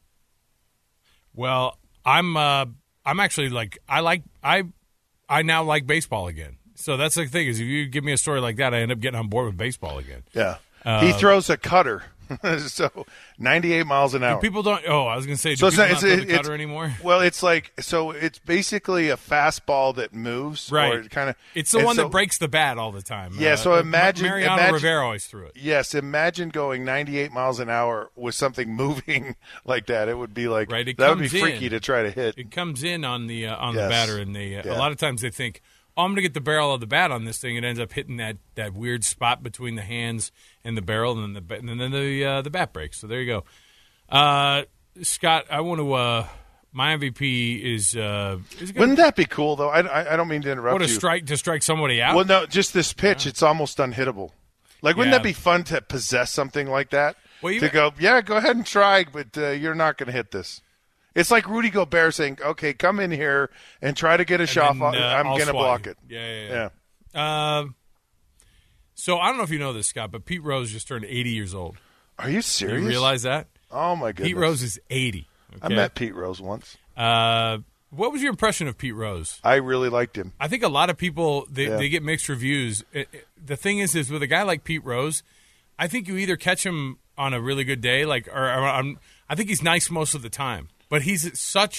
Well, I'm uh, I'm actually like I like I I now like baseball again. So that's the thing is if you give me a story like that, I end up getting on board with baseball again. Yeah, Uh, he throws a cutter, so ninety-eight miles an hour. People don't. Oh, I was going to say, do So it's people not- not it's- throw the it's- cutter anymore? Well, it's like so. It's basically a fastball that moves, Right. Or kind of. It's the one that breaks the bat all the time. Yeah, Uh, so uh, imagine- Mariano imagine- Rivera always threw it. Yes, imagine going ninety-eight miles an hour with something moving like that. It would be like Right, it that would be comes freaky in. to try to hit. It comes in on the uh, on Yes. the batter, and they uh, Yeah. a lot of times they think, "Oh, I'm going to get the barrel of the bat on this thing." It ends up hitting that, that weird spot between the hands and the barrel, and then the ba- and then the uh, the bat breaks. So there you go. Uh, Scott, I want to. Uh, my M V P is. Uh, is gonna, Wouldn't that be cool though? I, I, I don't mean to interrupt what a you. strike to strike somebody out? Well, no, just this pitch. It's almost unhittable. Like, wouldn't Yeah. that be fun to possess something like that? Well, you- to go, yeah, go ahead and try, but uh, you're not going to hit this. It's like Rudy Gobert saying, "Okay, come in here and try to get a shot. then, uh, I'm I'll going to swat block you." it." Yeah, yeah, yeah. yeah. Uh, so I don't know if you know this, Scott, but Pete Rose just turned eighty years old. Are you serious? You realize that? Oh my goodness. Pete Rose is eighty. I okay? met Pete Rose once. Uh, what was your impression of Pete Rose? I really liked him. I think a lot of people they, Yeah. they get mixed reviews. It, it- the thing is, is with a guy like Pete Rose, I think you either catch him on a really good day, like, or, or um, I think he's nice most of the time. But he's such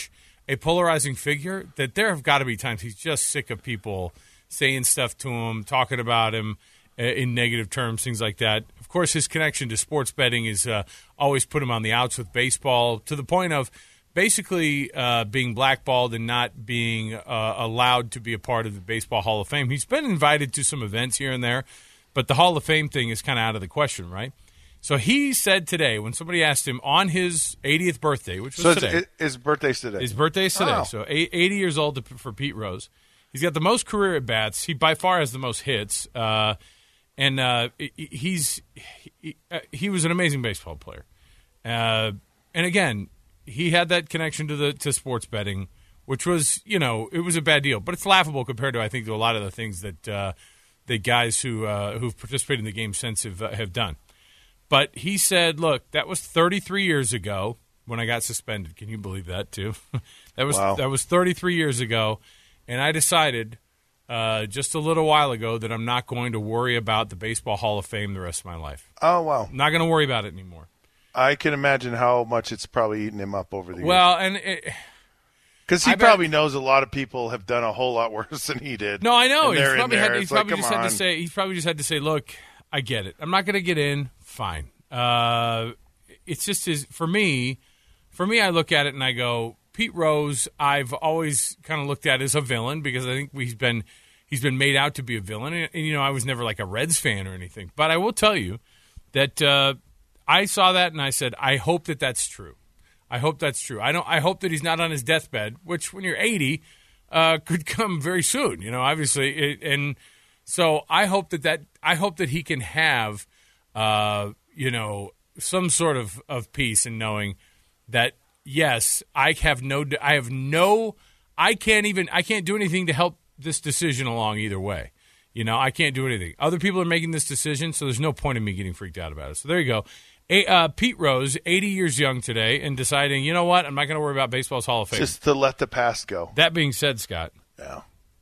a polarizing figure that there have got to be times he's just sick of people saying stuff to him, talking about him in negative terms, things like that. Of course, his connection to sports betting is uh, always put him on the outs with baseball, to the point of basically uh, being blackballed and not being uh, allowed to be a part of the Baseball Hall of Fame. He's been invited to some events here and there, but the Hall of Fame thing is kind of out of the question, right? So he said today, when somebody asked him on his eightieth birthday, which was so today. So his birthday's today. His birthday's today. Oh. So eighty years old for Pete Rose. He's got the most career at bats. He by far has the most hits. Uh, and uh, he's he, uh, he was an amazing baseball player. Uh, and again, he had that connection to the to sports betting, which was, you know, it was a bad deal. But it's laughable compared to, I think, to a lot of the things that uh, the guys who uh, who've participated in the game since have, uh, have done. But he said, look, that was thirty-three years ago when I got suspended. Can you believe that, too? that was wow. That was thirty-three years ago, and I decided uh, just a little while ago that I'm not going to worry about the Baseball Hall of Fame the rest of my life. Oh, wow. I'm not going to worry about it anymore. I can imagine how much it's probably eaten him up over the years. Well, and it, because he I probably bet, knows a lot of people have done a whole lot worse than he did. No, I know. And He's they're probably, in had, there. he's It's probably like, just come had on. to say. He's probably just had to say, "Look, I get it. I'm not going to get in. Fine." Uh, it's just his, for me. For me, I look at it and I go, Pete Rose. I've always kind of looked at as a villain because I think he's been he's been made out to be a villain. And, and you know, I was never like a Reds fan or anything, but I will tell you that. Uh, I saw that and I said, I hope that that's true. I hope that's true. I don't. I hope that he's not on his deathbed, which when you're eighty uh, could come very soon. You know, obviously, it, and so I hope that that I hope that he can have, uh, you know, some sort of, of peace in knowing that yes, I have no. I have no. I can't even. I can't do anything to help this decision along either way. You know, I can't do anything. Other people are making this decision, so there's no point in me getting freaked out about it. So there you go. A, uh, Pete Rose, eighty years young today, and deciding, you know what, I'm not going to worry about baseball's Hall of Fame. Just to let the past go. That being said, Scott, yeah,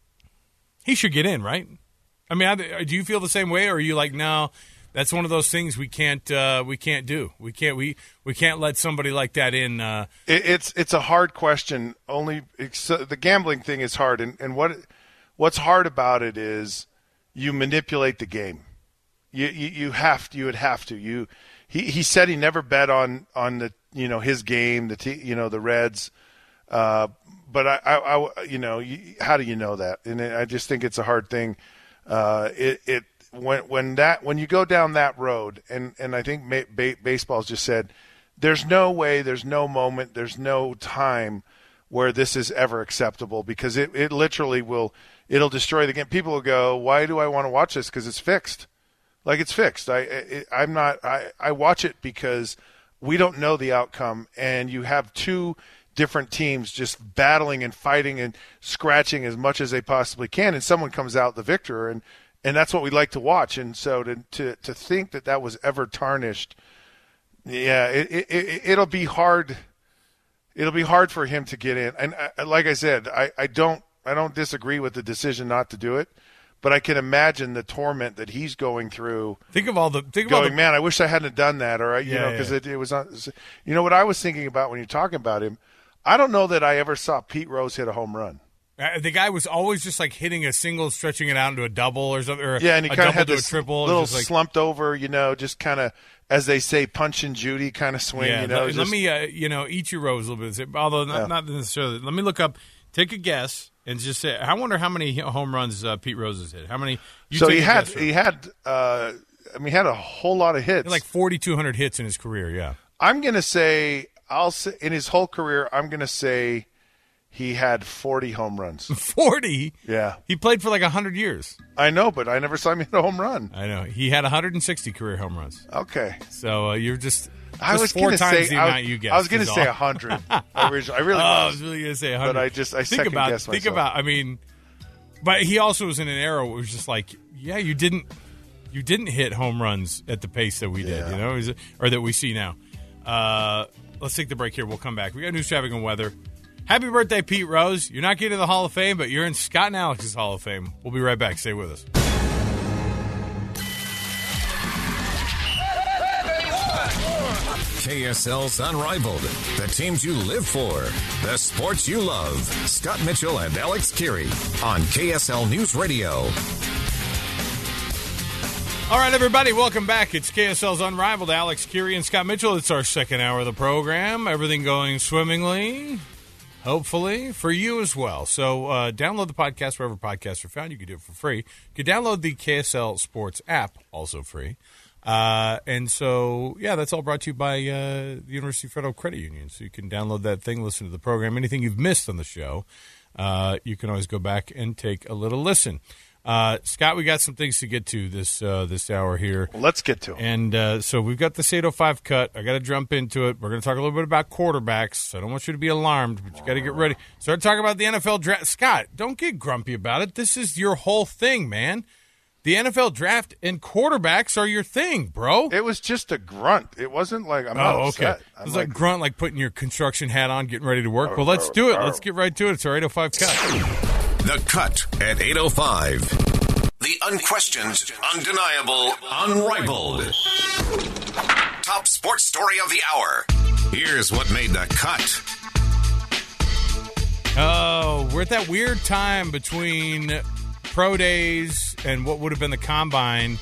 he should get in, right? I mean, I, do you feel the same way, or are you like, no, that's one of those things we can't uh, we can't do. We can't we we can't let somebody like that in. Uh, it, it's it's a hard question. Only it's, uh, the gambling thing is hard, and and what what's hard about it is you manipulate the game. You you, you have to. You would have to. You. He he said he never bet on, on the you know his game the t- you know the Reds, uh, but I, I, I you know you, how do you know that? And I just think it's a hard thing. Uh, it it when when that when you go down that road, and, and I think ma- ba- baseball's just said there's no way, there's no moment, there's no time where this is ever acceptable because it, it literally will it'll destroy the game. People will go, why do I want to watch this? Because it's fixed. Like it's fixed. I, I I'm not. I, I watch it because we don't know the outcome, and you have two different teams just battling and fighting and scratching as much as they possibly can, and someone comes out the victor, and, and that's what we like to watch. And so to to to think that that was ever tarnished, yeah, it, it, it it'll be hard. It'll be hard for him to get in. And I, like I said, I, I don't I don't disagree with the decision not to do it. But I can imagine the torment that he's going through. Think of all the think going, of all the, man, I wish I hadn't done that, or you yeah, know, because yeah. it, it was on. You know what I was thinking about when you're talking about him? I don't know that I ever saw Pete Rose hit a home run. Uh, the guy was always just like hitting a single, stretching it out into a double or something. Or yeah, and he a kind of double had to this a triple, little just like, slumped over, you know, just kind of as they say, punch and Judy kind of swing. Yeah, you know, let, just, let me uh, you know eat your Rose a little bit, although not, yeah. not necessarily. Let me look up. Take a guess. And just say, I wonder how many home runs uh, Pete Rose has hit. How many? You so take he a had, guess, he had, uh, I mean, he had a whole lot of hits, like forty-two hundred hits in his career. Yeah, I'm gonna say, I'll say in his whole career, I'm gonna say he had forty home runs. forty? Yeah, he played for like a hundred years. I know, but I never saw him hit a home run. I know he had one hundred sixty career home runs. Okay, so uh, you're just. I was four gonna times say the I amount was, you guessed. I was going to say a hundred. Originally, I really oh, was. I was really going to say a hundred. But I just I think second about guessed think myself. about. I mean, but he also was in an era where it was just like, yeah, you didn't you didn't hit home runs at the pace that we did, Yeah. you know, Is it, or that we see now. Uh, let's take the break here. We'll come back. We got news, traffic, and weather. Happy birthday, Pete Rose. You're not getting to the Hall of Fame, but you're in Scott and Alex's Hall of Fame. We'll be right back. Stay with us. K S L's Unrivaled, the teams you live for, the sports you love. Scott Mitchell and Alex Kirry on K S L News Radio. All right, everybody, welcome back. It's K S L's Unrivaled. Alex Kirry and Scott Mitchell. It's our second hour of the program. Everything going swimmingly, hopefully, for you as well. So uh, download the podcast wherever podcasts are found. You can do it for free. You can download the K S L Sports app, also free. Uh, and so, yeah, that's all brought to you by uh, the University Federal Credit Union. So you can download that thing, listen to the program. Anything you've missed on the show, uh, you can always go back and take a little listen. Uh, Scott, we got some things to get to this uh, this hour here. Well, let's get to it. And uh, so we've got the eight oh five cut. I got to jump into it. We're going to talk a little bit about quarterbacks. I don't want you to be alarmed, but you got to get ready. Start talking about the N F L draft. Scott, don't get grumpy about it. This is your whole thing, man. The N F L draft and quarterbacks are your thing, bro. It was just a grunt. It wasn't like I'm oh, not okay. upset. It I'm was like, like grunt, like putting your construction hat on, getting ready to work. Well, let's do it. Let's get right to it. It's our eight oh five cut. The Cut at eight oh five. The unquestioned, undeniable, unrivaled. Top sports story of the hour. Here's what made the cut. Oh, we're at that weird time between pro days and what would have been the combine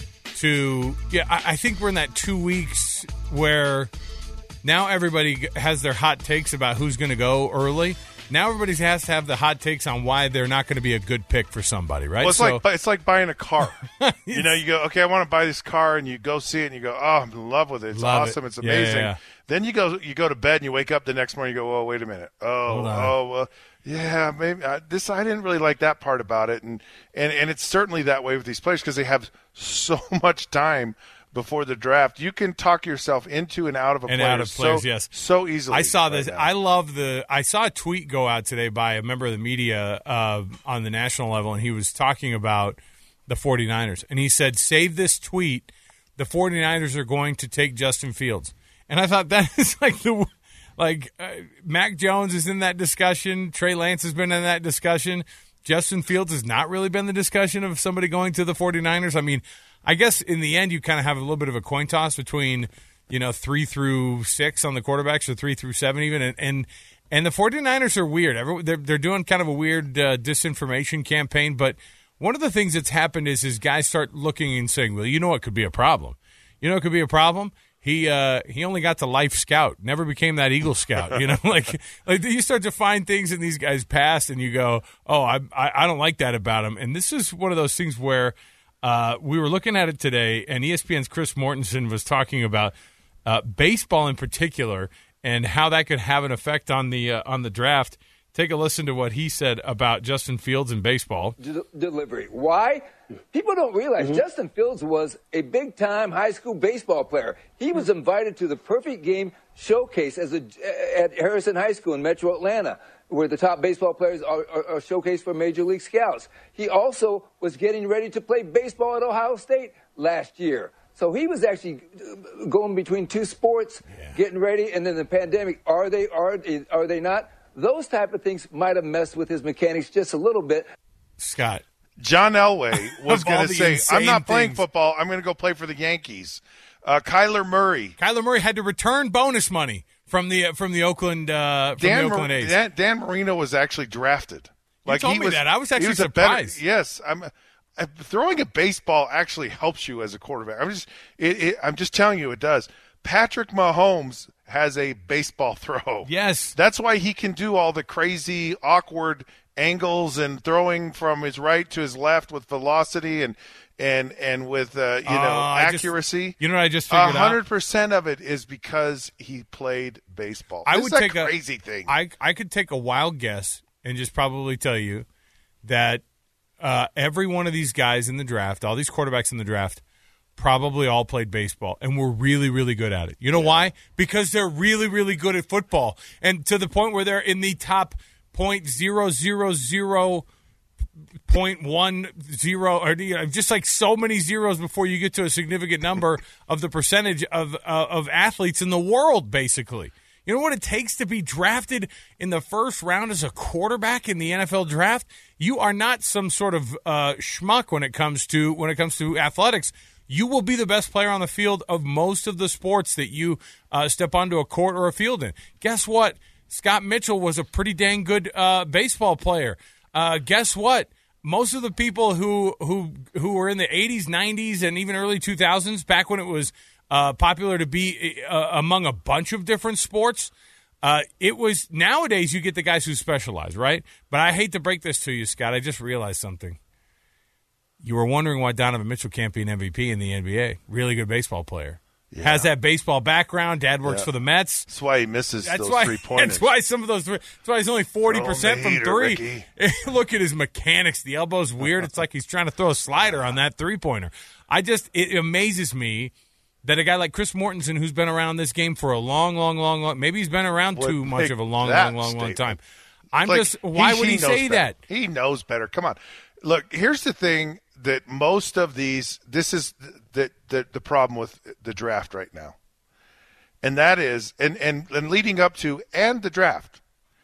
to, yeah, I, I think we're in that two weeks where now everybody has their hot takes about who's going to go early. Now everybody has to have the hot takes on why they're not going to be a good pick for somebody, right? Well, it's so, like it's like buying a car. You know, you go, okay, I want to buy this car, and you go see it, and you go, oh, I'm in love with it. It's awesome. It. It's amazing. Yeah, yeah, yeah. Then you go, you go to bed, and you wake up the next morning, you go, oh, wait a minute. Oh, oh, well, yeah, maybe uh, this. I didn't really like that part about it, and and and it's certainly that way with these players because they have so much time before the draft. You can talk yourself into and out of a and player out of players, so, yes, so easily. I saw right this. now. I love the. I saw a tweet go out today by a member of the media uh, on the national level, and he was talking about the 49ers, and he said, "Save this tweet. The 49ers are going to take Justin Fields." And I thought that is like the like uh, Mac Jones is in that discussion. Trey Lance has been in that discussion. Justin Fields has not really been the discussion of somebody going to the 49ers. I mean, I guess in the end, you kind of have a little bit of a coin toss between, you know, three through six on the quarterbacks or three through seven even. And and, and the 49ers are weird. Every, they're, they're doing kind of a weird uh, disinformation campaign. But one of the things that's happened is, is guys start looking and saying, well, you know what could be a problem? You know what could be a problem? He uh, he only got to Life Scout, never became that Eagle Scout. You know, like like you start to find things in these guys' past, and you go, oh, I I, I don't like that about him. And this is one of those things where uh, we were looking at it today, and E S P N's Chris Mortensen was talking about uh, baseball in particular and how that could have an effect on the uh, on the draft. Take a listen to what he said about Justin Fields in baseball. D- delivery. Why? People don't realize mm-hmm. Justin Fields was a big-time high school baseball player. He was invited to the Perfect Game Showcase as a, at Harrison High School in Metro Atlanta, where the top baseball players are, are, are showcased for Major League Scouts. He also was getting ready to play baseball at Ohio State last year. So he was actually going between two sports, yeah. getting ready, and then the pandemic. Are they? Are are they not? Those type of things might have messed with his mechanics just a little bit. Scott. John Elway was going to say, I'm not playing things. football. I'm going to go play for the Yankees. Uh, Kyler Murray. Kyler Murray had to return bonus money from the uh, from the Oakland uh, from Dan the Oakland Mar- A's. Dan, Dan Marino was actually drafted. You like told he me was, that. I was actually was surprised. Better, yes, I'm. Uh, throwing a baseball actually helps you as a quarterback. I'm just, it, it, I'm just telling you, it does. Patrick Mahomes has a baseball throw. Yes. That's why he can do all the crazy, awkward angles and throwing from his right to his left with velocity and and and with uh, you know uh, accuracy. Just, you know what I just figured out? A hundred percent of it is because he played baseball. I this would is take a a crazy thing. I I could take a wild guess and just probably tell you that uh, every one of these guys in the draft, all these quarterbacks in the draft, probably all played baseball and were really, really good at it. You know yeah. why? Because they're really, really good at football, and to the point where they're in the top point zero zero zero point one zero, or you know, just like so many zeros before you get to a significant number of the percentage of uh, of athletes in the world, basically. You know what it takes to be drafted in the first round as a quarterback in the N F L draft? You are not some sort of uh, schmuck when it comes to when it comes to athletics. you will be the best player on the field of most of the sports that you uh, step onto a court or a field in. Guess what? Scott Mitchell was a pretty dang good uh, baseball player. Uh, guess what? Most of the people who who who were in the eighties, nineties, and even early two thousands, back when it was uh, popular to be uh, among a bunch of different sports, uh, it was nowadays you get the guys who specialize, right? But I hate to break this to you, Scott. I just realized something. You were wondering why Donovan Mitchell can't be an M V P in the N B A. Really good baseball player. Yeah. Has that baseball background. Dad works yeah. for the Mets. That's why he misses that's those why, three-pointers. That's why some of those three, that's why he's only forty percent from heater, three. Look at his mechanics. The elbow's weird. It's like he's trying to throw a slider on that three-pointer. I just – it amazes me that a guy like Chris Mortensen, who's been around this game for a long, long, long, long – maybe he's been around would too much of a long, long, long, long time. I'm like, just – why he, would he, he say better. that? He knows better. Come on. Look, here's the thing that most of these – this is the, the, the problem with the draft right now. And that is, and, and, and leading up to, and the draft,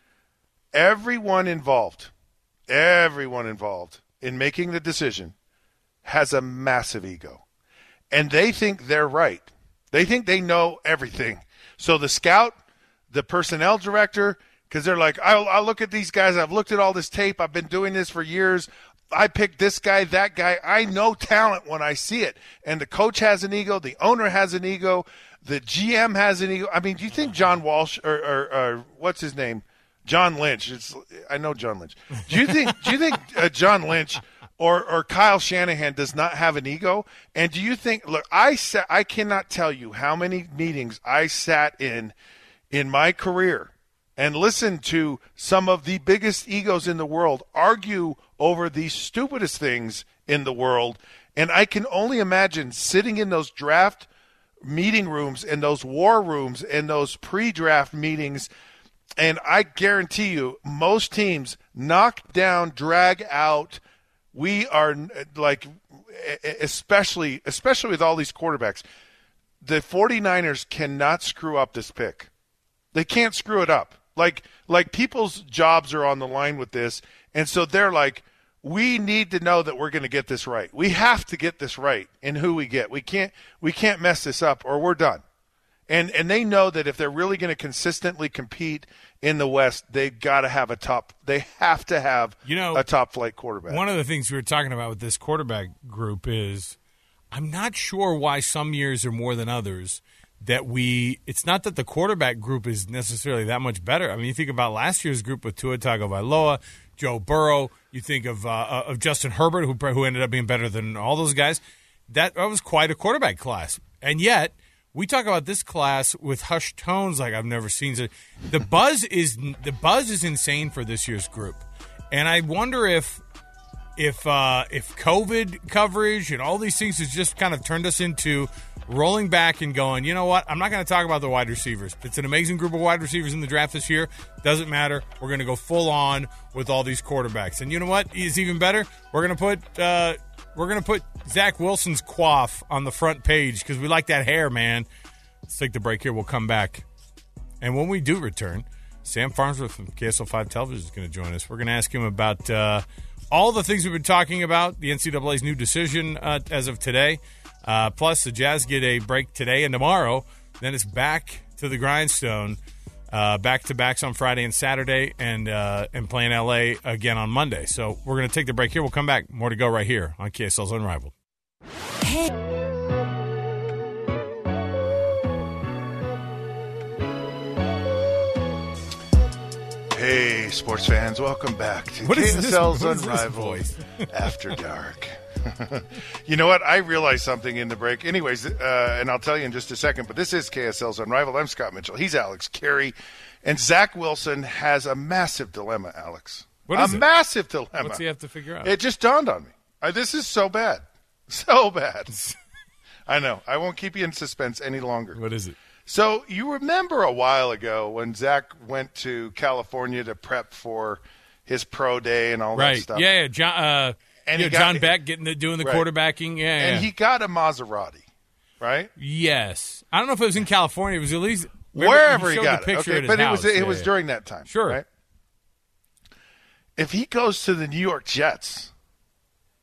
everyone involved, everyone involved in making the decision has a massive ego. And they think they're right. They think they know everything. So the scout, the personnel director, because they're like, I'll, I'll look at these guys. I've looked at all this tape. I've been doing this for years. I picked this guy, that guy. I know talent when I see it. And the coach has an ego. The owner has an ego. The G M has an ego. I mean, do you think John Walsh or, or, or what's his name, John Lynch? It's, I know John Lynch. Do you think? Do you think uh, John Lynch or or Kyle Shanahan does not have an ego? And do you think? Look, I sat. I cannot tell you how many meetings I sat in in my career and listened to some of the biggest egos in the world argue over the stupidest things in the world. And I can only imagine sitting in those draft meeting rooms and those war rooms and those pre-draft meetings, and I guarantee you most teams knock down, drag out. We are like, especially especially with all these quarterbacks, the 49ers cannot screw up this pick. They can't screw it up. Like like people's jobs are on the line with this, and so they're like, we need to know that we're going to get this right. We have to get this right in who we get. We can't we can't mess this up or we're done. And and they know that if they're really going to consistently compete in the West, they've got to have a top they have to have you know, a top flight quarterback. One of the things we were talking about with this quarterback group is I'm not sure why some years are more than others that we it's not that the quarterback group is necessarily that much better. I mean, you think about last year's group with Tua Tagovailoa, Joe Burrow. You think of uh, of Justin Herbert, who who ended up being better than all those guys. That, that was quite a quarterback class. And yet, we talk about this class with hushed tones like I've never seen. The buzz is the buzz is insane for this year's group, and I wonder if if uh, if COVID coverage and all these things has just kind of turned us into rolling back and going, you know what? I'm not going to talk about the wide receivers. It's an amazing group of wide receivers in the draft this year. Doesn't matter. We're going to go full on with all these quarterbacks. And you know what is even better? We're going to put uh, we're going to put Zach Wilson's quaff on the front page because we like that hair, man. Let's take the break here. We'll come back. And when we do return, Sam Farnsworth from K S L five Television is going to join us. We're going to ask him about uh, all the things we've been talking about, the N C double A's new decision uh, as of today. Uh, plus, the Jazz get a break today and tomorrow. Then it's back to the grindstone, uh, back-to-backs on Friday and Saturday, and uh, and playing L A again on Monday. So we're going to take the break here. We'll come back. More to go right here on K S L's Unrivaled. Hey. Hey, sports fans, welcome back to what K S L's this, Unrivaled After Dark. You know what? I realized something in the break. Anyways, uh, and I'll tell you in just a second, but this is K S L's Unrivaled. I'm Scott Mitchell. He's Alex Carey. And Zach Wilson has a massive dilemma, Alex. What is a it? massive dilemma. What's he have to figure out? It just dawned on me. Uh, this is so bad. So bad. I know. I won't keep you in suspense any longer. What is it? So you remember a while ago when Zach went to California to prep for his pro day and all right. that stuff? Yeah, yeah. John, uh, and yeah, got, John Beck getting the, doing the right. quarterbacking. Yeah, and yeah. he got a Maserati, right? Yes. I don't know if it was in California. It was at least wherever he, he got the it. Okay, at but it house. was it yeah, was yeah. during that time. Sure. Right? If he goes to the New York Jets,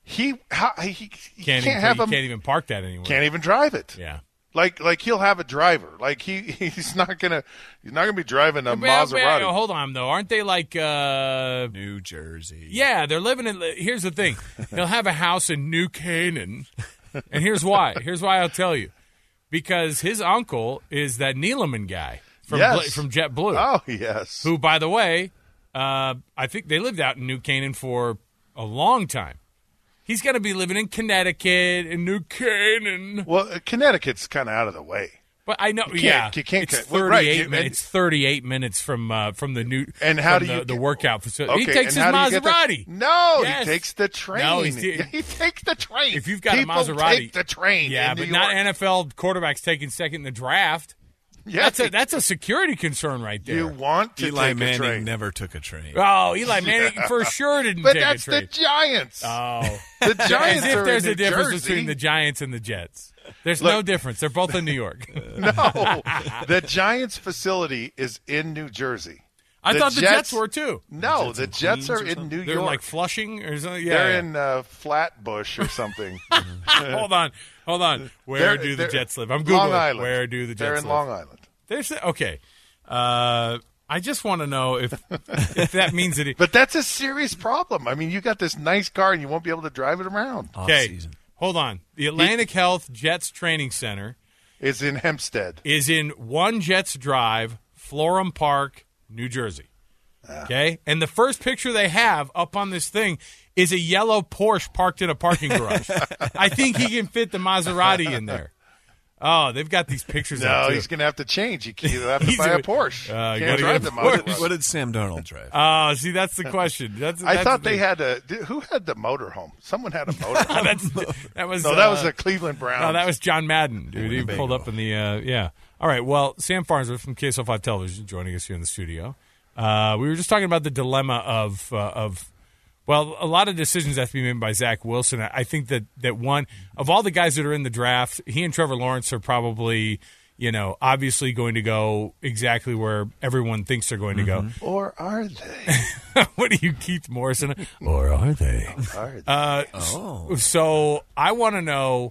he how, he, he can't, can't even, have you him. can't even park that anywhere. Can't even drive it. Yeah. Like like he'll have a driver. Like he he's not gonna he's not gonna be driving a But, Maserati. but, hold on though, aren't they like uh, New Jersey? Yeah, they're living in. Here's the thing: he'll have a house in New Canaan, and here's why. Here's why I'll tell you, because his uncle is that Neeleman guy from Yes. Bla- from JetBlue. Oh yes. Who, by the way, uh, I think they lived out in New Canaan for a long time. He's going to be living in Connecticut and New Canaan. Well, uh, Connecticut's kind of out of the way. But I know, You can't- yeah, you can't- it's well, thirty-eight right, you- minutes. and- It's thirty-eight minutes from uh, from the new And how from do the, you the get- workout facility? Okay, he takes his and how do you get Maserati. the- no, Yes. he takes the train. No, he's t- he takes the train. If you've got People a Maserati, take the train. yeah, in but New not York. N F L quarterbacks taking second in the draft. Yeah, that's a that's a security concern right there. You want to Eli take Manning a train. never took a train. Oh, Eli Manning for sure didn't But take that's a train. the Giants. Oh, The Giants as if are there's in a New difference Jersey. between the Giants and the Jets. There's Look- no difference. They're both in New York. No, the Giants facility is in New Jersey. I thought the Jets were too. No, Jets the in Jets Queens are or in something? New They're York. like Flushing or something. Yeah, They're yeah. in uh, Flatbush or something. hold on, hold on. Where They're- do the they're- Jets live? I'm googling. Long Island. Where do the Jets They're in live? Long Island. There's okay. Uh, I just want to know if if that means that. It, But that's a serious problem. I mean, you got this nice car and you won't be able to drive it around. okay, Off-season. hold on. The Atlantic Health Jets Training Center It's in Hempstead. is in One Jets Drive, Florham Park, New Jersey. Okay, and the first picture they have up on this thing is a yellow Porsche parked in a parking garage. I think he can fit the Maserati in there. Oh, they've got these pictures. No, up too. he's going to have to change. He can have to He's buy a a- Porsche. Uh, Can't gotta drive get the a What, Maserati. what did Sam Darnold drive? Oh, see, that's the question. That's, I that's thought the they thing. had a. did- Who had the motorhome? Someone had a motorhome. That's, that was no, that uh, was the Cleveland Browns. No, that was John Madden, dude. He Winnebago. pulled up in the uh, yeah. All right. Well, Sam Farnsworth from K S L five Television joining us here in the studio. Uh, we were just talking about the dilemma of uh, of well, a lot of decisions have to be made by Zach Wilson. I I think that that one of all the guys that are in the draft, he and Trevor Lawrence are probably, you know, obviously going to go exactly where everyone thinks they're going to go. Or are they? What are you, Keith Morrison? Or are they? Are they? Uh, Oh. So I want to know,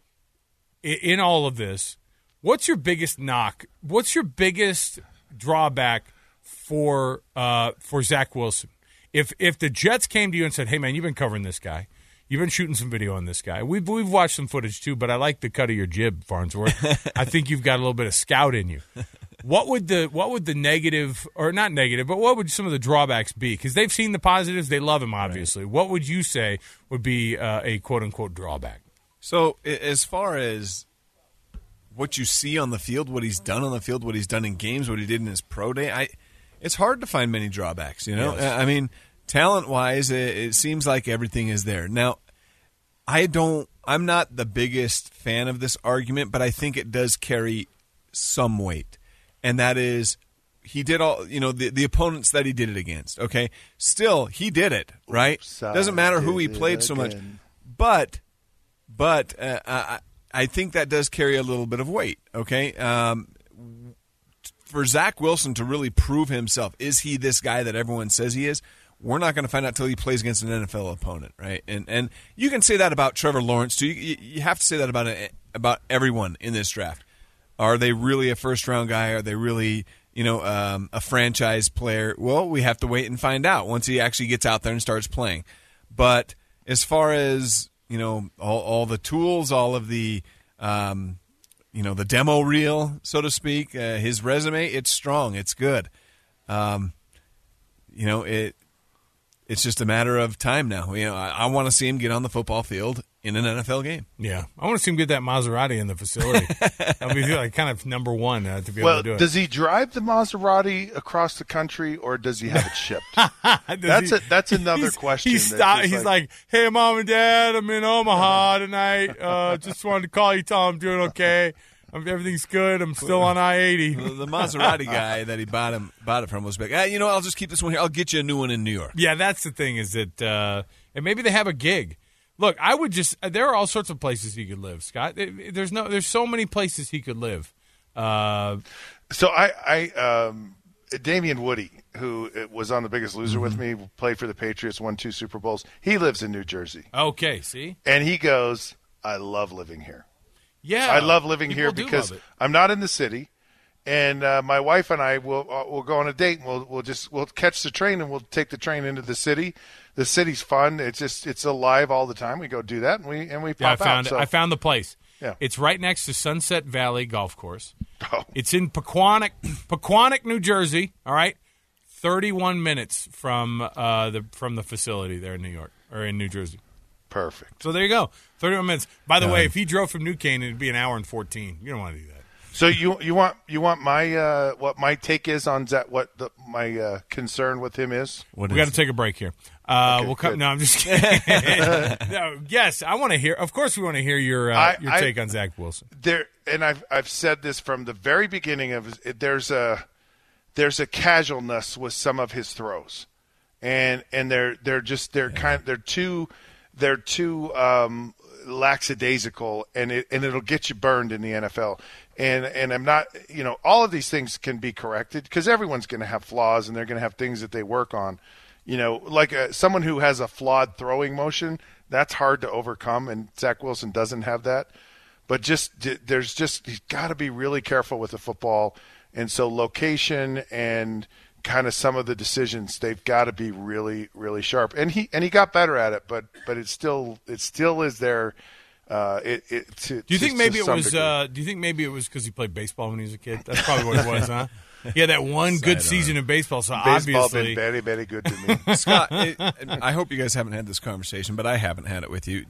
i- in all of this, what's your biggest knock? What's your biggest drawback for uh, for Zach Wilson? If if the Jets came to you and said, "Hey, man, you've been covering this guy. You've been shooting some video on this guy. We've we've watched some footage too, but I like the cut of your jib, Farnsworth. I think you've got a little bit of scout in you." What would the what would the negative, or not negative, but what would some of the drawbacks be? Because they've seen the positives, they love him, obviously. Right. What would you say would be uh, a quote unquote drawback? So, i- as far as what you see on the field, what he's done on the field, what he's done in games, what he did in his pro day, I it's hard to find many drawbacks. You know, Yes. I mean, talent wise, it, it seems like everything is there. Now, I don't. I'm not the biggest fan of this argument, but I think it does carry some weight, and that is he did all. You know, the the opponents that he did it against. Okay, still he did it right. Oops, I Doesn't matter who he did it played so much, again. but but uh, I I think that does carry a little bit of weight. Okay. Um, for Zach Wilson to really prove himself, is he this guy that everyone says he is? We're not going to find out until he plays against an N F L opponent, right? And and you can say that about Trevor Lawrence too. You, you have to say that about about everyone in this draft. Are they really a first round guy? Are they really, you know, um, a franchise player? Well, we have to wait and find out once he actually gets out there and starts playing. But as far as, you know, all, all the tools, all of the um, you know, the demo reel, so to speak, uh, his resume, it's strong, it's good. Um, you know, it. It's just a matter of time now. You know, I, I want to see him get on the football field in an N F L game. Yeah, I want to see him get that Maserati in the facility. That'll be like kind of number one uh, to be well, able to do it. does he drive the Maserati across the country, or does he have it shipped? Does that's he- a, that's another he's, question. He's, that's stop, just he's like, "Hey, mom and dad, I'm in Omaha tonight. Uh, just wanted to call you, tell I'm doing okay. I'm, everything's good. I'm still on I eighty." The, the Maserati guy that he bought him bought it from was like, ah, you know, I'll just keep this one here. I'll get you a new one in New York. Yeah, that's the thing is that, uh, and maybe they have a gig. Look, I would just, there are all sorts of places he could live, Scott. There's no, there's so many places he could live. Uh, So I, I, um, Damian Woody, who was on The Biggest Loser mm-hmm. with me, played for the Patriots, won two Super Bowls. He lives in New Jersey. Okay, see? And he goes, I love living here. Yeah. I love living here because I'm not in the city. And uh, my wife and I will uh, will go on a date, and we'll we'll just we'll catch the train, and we'll take the train into the city. The city's fun. It's just it's alive all the time. We go do that, and we and we yeah, pop I found out. It. So. I found the place. Yeah. It's right next to Sunset Valley Golf Course. Oh. It's in Pequannock, Pequannock, New Jersey. All right, thirty-one minutes from uh, the from the facility there in New York or in New Jersey. Perfect. So there you go, thirty-one minutes. By the um, way, if he drove from New Canaan, it'd be an hour and fourteen. You don't want to do that. So you you want you want my uh, what my take is on that? What the, my uh, concern with him is? What we got to take a break here. Uh, okay, we'll come. No, I'm just kidding. no, yes, I want to hear. Of course, we want to hear your uh, I, your I, take on Zach Wilson. There, and I've I've said this from the very beginning of it, there's a there's a casualness with some of his throws, and and they're they're just they're yeah. kind they're too they're too um, lackadaisical, and it and it'll get you burned in the N F L. And and I'm not, you know, all of these things can be corrected because everyone's going to have flaws and they're going to have things that they work on. You know, like a, someone who has a flawed throwing motion, that's hard to overcome, and Zach Wilson doesn't have that. But just there's just he's got to be really careful with the football, and so location and kind of some of the decisions they've got to be really really sharp. And he and he got better at it, but but it still it still is there. Uh, it, it, to, do you think to, maybe to it was? Uh, do you think maybe it was because he played baseball when he was a kid? That's probably what it was, huh? Yeah, that one good season in baseball. So baseball obviously, been very, very good to me. Scott, it, I hope you guys haven't had this conversation, but I haven't had it with you.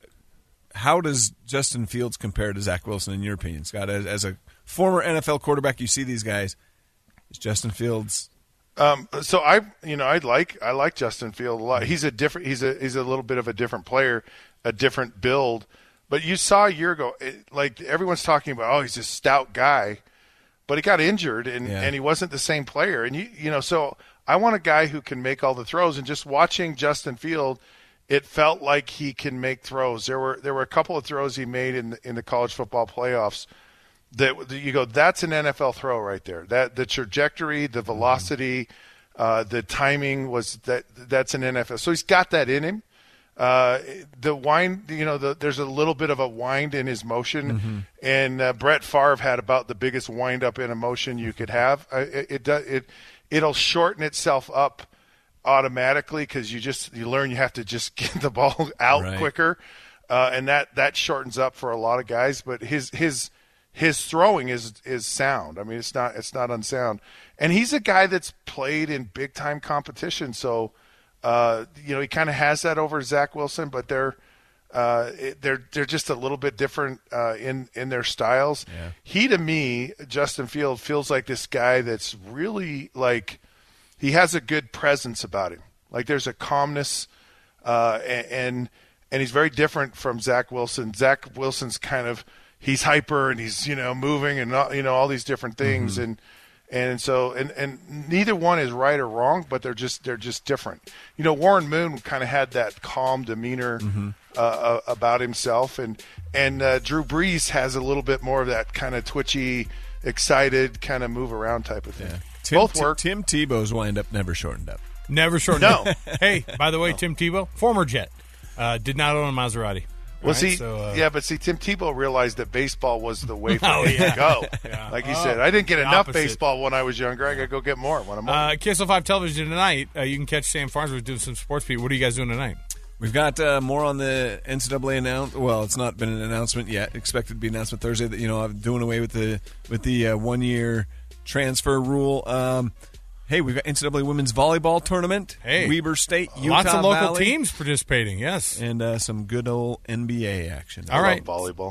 How does Justin Fields compare to Zach Wilson in your opinion, Scott? As, as a former N F L quarterback, you see these guys. Is Justin Fields? Um, so I, you know, I like I like Justin Fields a lot. He's a different. He's a he's a little bit of a different player, a different build. But you saw a year ago, it, like everyone's talking about, oh, he's a stout guy, but he got injured and, yeah. and he wasn't the same player. And you you know, so I want a guy who can make all the throws. And just watching Justin Field, it felt like he can make throws. There were there were a couple of throws he made in the, in the college football playoffs that you go, that's an N F L throw right there. That the trajectory, the velocity, mm-hmm. uh, the timing was that that's an N F L. So he's got that in him. Uh, the wind, you know, the, there's a little bit of a wind in his motion, mm-hmm. and uh, Brett Favre had about the biggest wind up in a motion you could have. Uh, it, it does it, it'll shorten itself up automatically because you just you learn you have to just get the ball out right. quicker, uh, and that that shortens up for a lot of guys. But his his his throwing is is sound. I mean, it's not it's not unsound, and he's a guy that's played in big time competition, so. Uh, you know, he kind of has that over Zach Wilson, but they're uh, they're they're just a little bit different uh, in in their styles. Yeah. He, to me, Justin Field feels like this guy that's really like he has a good presence about him. Like there's a calmness, uh, and and he's very different from Zach Wilson. Zach Wilson's kind of he's hyper and he's you know moving and all, you know all these different things mm-hmm. and. And so, and, and neither one is right or wrong, but they're just they're just different. You know, Warren Moon kind of had that calm demeanor mm-hmm. uh, uh, about himself, and and uh, Drew Brees has a little bit more of that kind of twitchy, excited, kind of move around type of thing. Yeah. Tim, Both work. Tim Tebow's wind up never shortened up. Never shortened up. No. Hey, by the way, no. Tim Tebow, former Jet, uh, did not own a Maserati. Well, right, see, so, uh, yeah, but see, Tim Tebow realized that baseball was the way for oh, him yeah. to go. Yeah. Like he oh, said, I didn't get enough opposite. baseball when I was younger. I got to go get more when I'm older. Uh, K S L five Television tonight, uh, you can catch Sam Farnsworth doing some sports beat. What are you guys doing tonight? We've got uh, more on the N C double A announcement. Well, it's not been an announcement yet. Expected to be an announcement Thursday. That you know, I'm doing away with the with the uh, one year transfer rule. Um, Hey, we've got N C double A women's volleyball tournament. Hey, Weber State, Utah lots of local Valley, teams participating. Yes, and uh, some good old N B A action. I All love right, volleyball.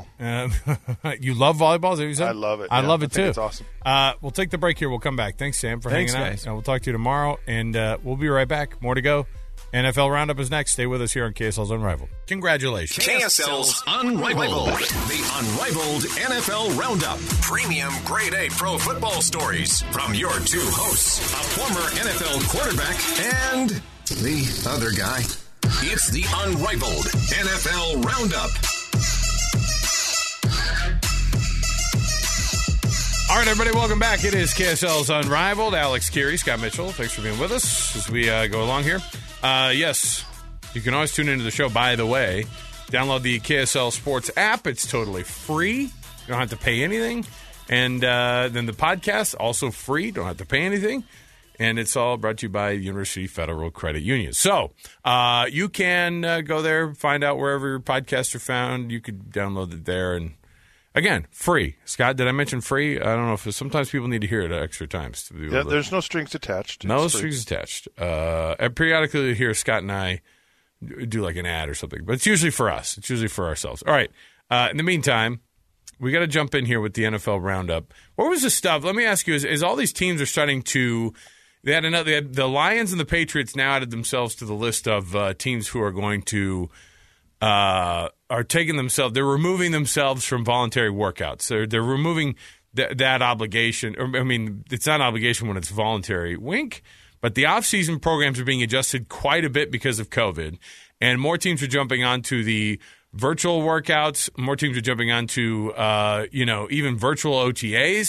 Uh, you love volleyball? Is that what you said? I love it. I yeah, love it I think too. It's awesome. Uh, we'll take the break here. We'll come back. Thanks, Sam, for Thanks, hanging out. guys. And we'll talk to you tomorrow, and uh, we'll be right back. More to go. N F L Roundup is next. Stay with us here on K S L's Unrivaled. Congratulations. K S L's Unrivaled. The Unrivaled N F L Roundup. Premium grade A pro football stories from your two hosts, a former N F L quarterback and the other guy. It's the Unrivaled N F L Roundup. All All right, everybody, welcome back. It is K S L's Unrivaled. Alex Keary, Scott Mitchell, thanks for being with us as we uh, go along here. Uh, yes, you can always tune into the show, by the way. Download the K S L Sports app. It's totally free. You don't have to pay anything. And uh, then the podcast, also free. Don't have to pay anything. And it's all brought to you by University Federal Credit Union. So uh, you can uh, go there, find out wherever your podcasts are found. You could download it there. And again, free. Scott, did I mention free? I don't know if sometimes people need to hear it extra times. To be yeah, there's no strings attached. No it's strings free. attached. Uh, and periodically, you hear Scott and I do like an ad or something. But it's usually for us. It's usually for ourselves. All right. Uh, in the meantime, we got to jump in here with the N F L roundup. What was the stuff? Let me ask you: Is, is all these teams are starting to? They had another. They had, the Lions and the Patriots now added themselves to the list of uh, teams who are going to uh, are taking themselves. They're removing themselves from voluntary workouts. They're they're removing th- that obligation. Or, I mean, it's not an obligation when it's voluntary. Wink. But the off-season programs are being adjusted quite a bit because of COVID, and more teams are jumping onto the virtual workouts. More teams are jumping onto, uh, you know, even virtual O T As.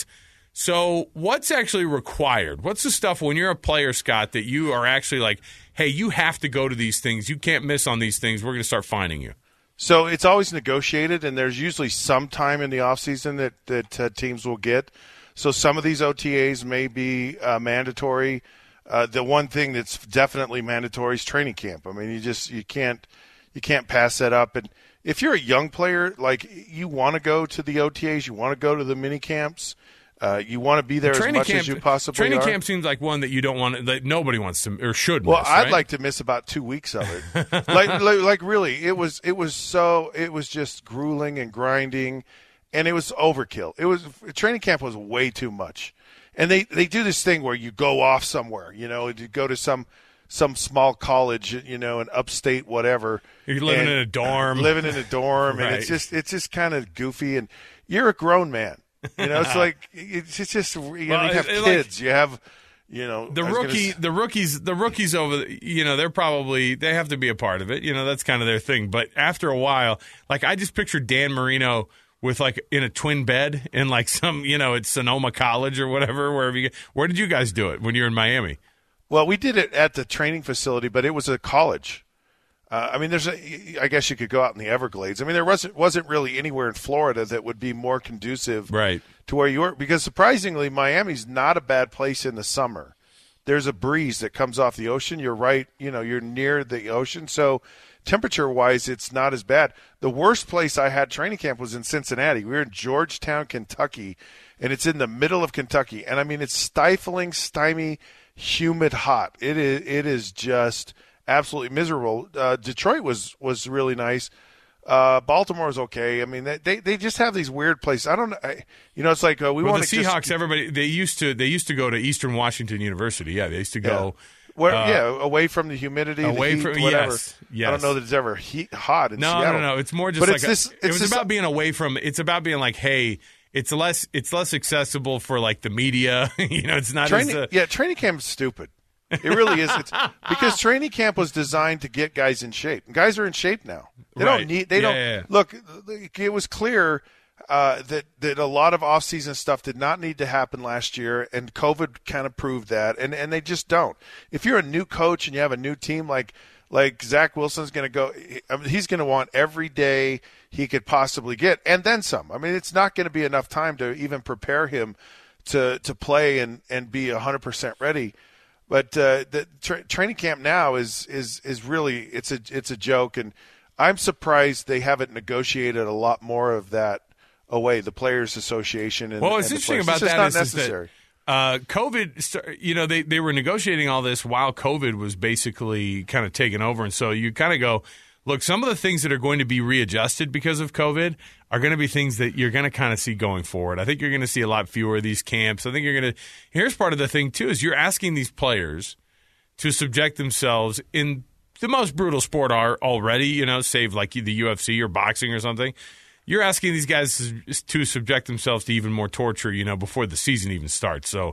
So what's actually required? What's the stuff when you're a player, Scott, that you are actually like, hey, you have to go to these things. You can't miss on these things. We're going to start finding you. So it's always negotiated, and there's usually some time in the offseason that, that uh, teams will get. So some of these O T As may be uh, mandatory. Uh, the one thing that's definitely mandatory is training camp. I mean, you just you can't you can't pass that up. And if you're a young player, like you want to go to the O T As, you want to go to the mini camps, uh, you want to be there as much camp, as you possibly training are. Training camp seems like one that you don't want, that nobody wants to or should. Well, miss, I'd right? like to miss about two weeks of it. like, like, like really, it was it was so it was just grueling and grinding, and it was overkill. It was training camp was way too much. And they, they do this thing where you go off somewhere, you know, you go to some some small college, you know, in upstate whatever. You're living in a dorm. Living in a dorm, right. and it's just it's just kind of goofy. And you're a grown man, you know. It's like it's just you, know, well, you have it, kids, like, you have, you know, the rookie, gonna... the rookies, the rookies over, you know, they're probably they have to be a part of it. You know, that's kind of their thing. But after a while, like I just picture Dan Marino with like in a twin bed in like some, you know, at Sonoma College or whatever, wherever you. Where did you guys do it when you were in Miami? Well, we did it at the training facility, but it was a college. Uh, I mean, there's a. I guess you could go out in the Everglades. I mean, there wasn't wasn't really anywhere in Florida that would be more conducive, right, to where you were. Because surprisingly, Miami's not a bad place in the summer. There's a breeze that comes off the ocean. You're right. You know, you're near the ocean, so. Temperature-wise, it's not as bad. The worst place I had training camp was in Cincinnati. We were in Georgetown, Kentucky, and it's in the middle of Kentucky. And, I mean, it's stifling, stymie, humid, hot. It is it is just absolutely miserable. Uh, Detroit was, was really nice. Uh, Baltimore is okay. I mean, they, they they just have these weird places. I don't know. I, you know, it's like uh, we well, want the to Seahawks. just, everybody they used to they used to go to Eastern Washington University. Yeah, they used to go. Yeah. Where, uh, yeah, away from the humidity, away the heat, from whatever. Yes, yes. I don't know that it's ever heat, hot in no, Seattle. No, no, no. It's more just but like it's a, this, it it's was this, about being away from. It's about being like, hey, it's less. It's less accessible for like the media. you know, it's not. Training, as, uh, yeah, training camp is stupid. It really is. It's, because training camp was designed to get guys in shape. And guys are in shape now. They right. don't need. They yeah, don't yeah, yeah. look. It was clear. Uh, that that a lot of off-season stuff did not need to happen last year, and COVID kind of proved that, and, and they just don't. If you're a new coach and you have a new team like like Zach Wilson's going to go, I mean, he's going to want every day he could possibly get, and then some. I mean, it's not going to be enough time to even prepare him to to play and, and be one hundred percent ready. But uh, the tra- training camp now is is is really it's a it's a joke, and I'm surprised they haven't negotiated a lot more of that away, the Players Association. And, well, what's and interesting about that not is, necessary. is that uh, COVID, you know, they, they were negotiating all this while COVID was basically kind of taking over. And so you kind of go, look, some of the things that are going to be readjusted because of COVID are going to be things that you're going to kind of see going forward. I think you're going to see a lot fewer of these camps. I think you're going to – here's part of the thing, too, is you're asking these players to subject themselves in the most brutal sport are already, you know, save like the U F C or boxing or something. You're asking these guys to subject themselves to even more torture, you know, before the season even starts. So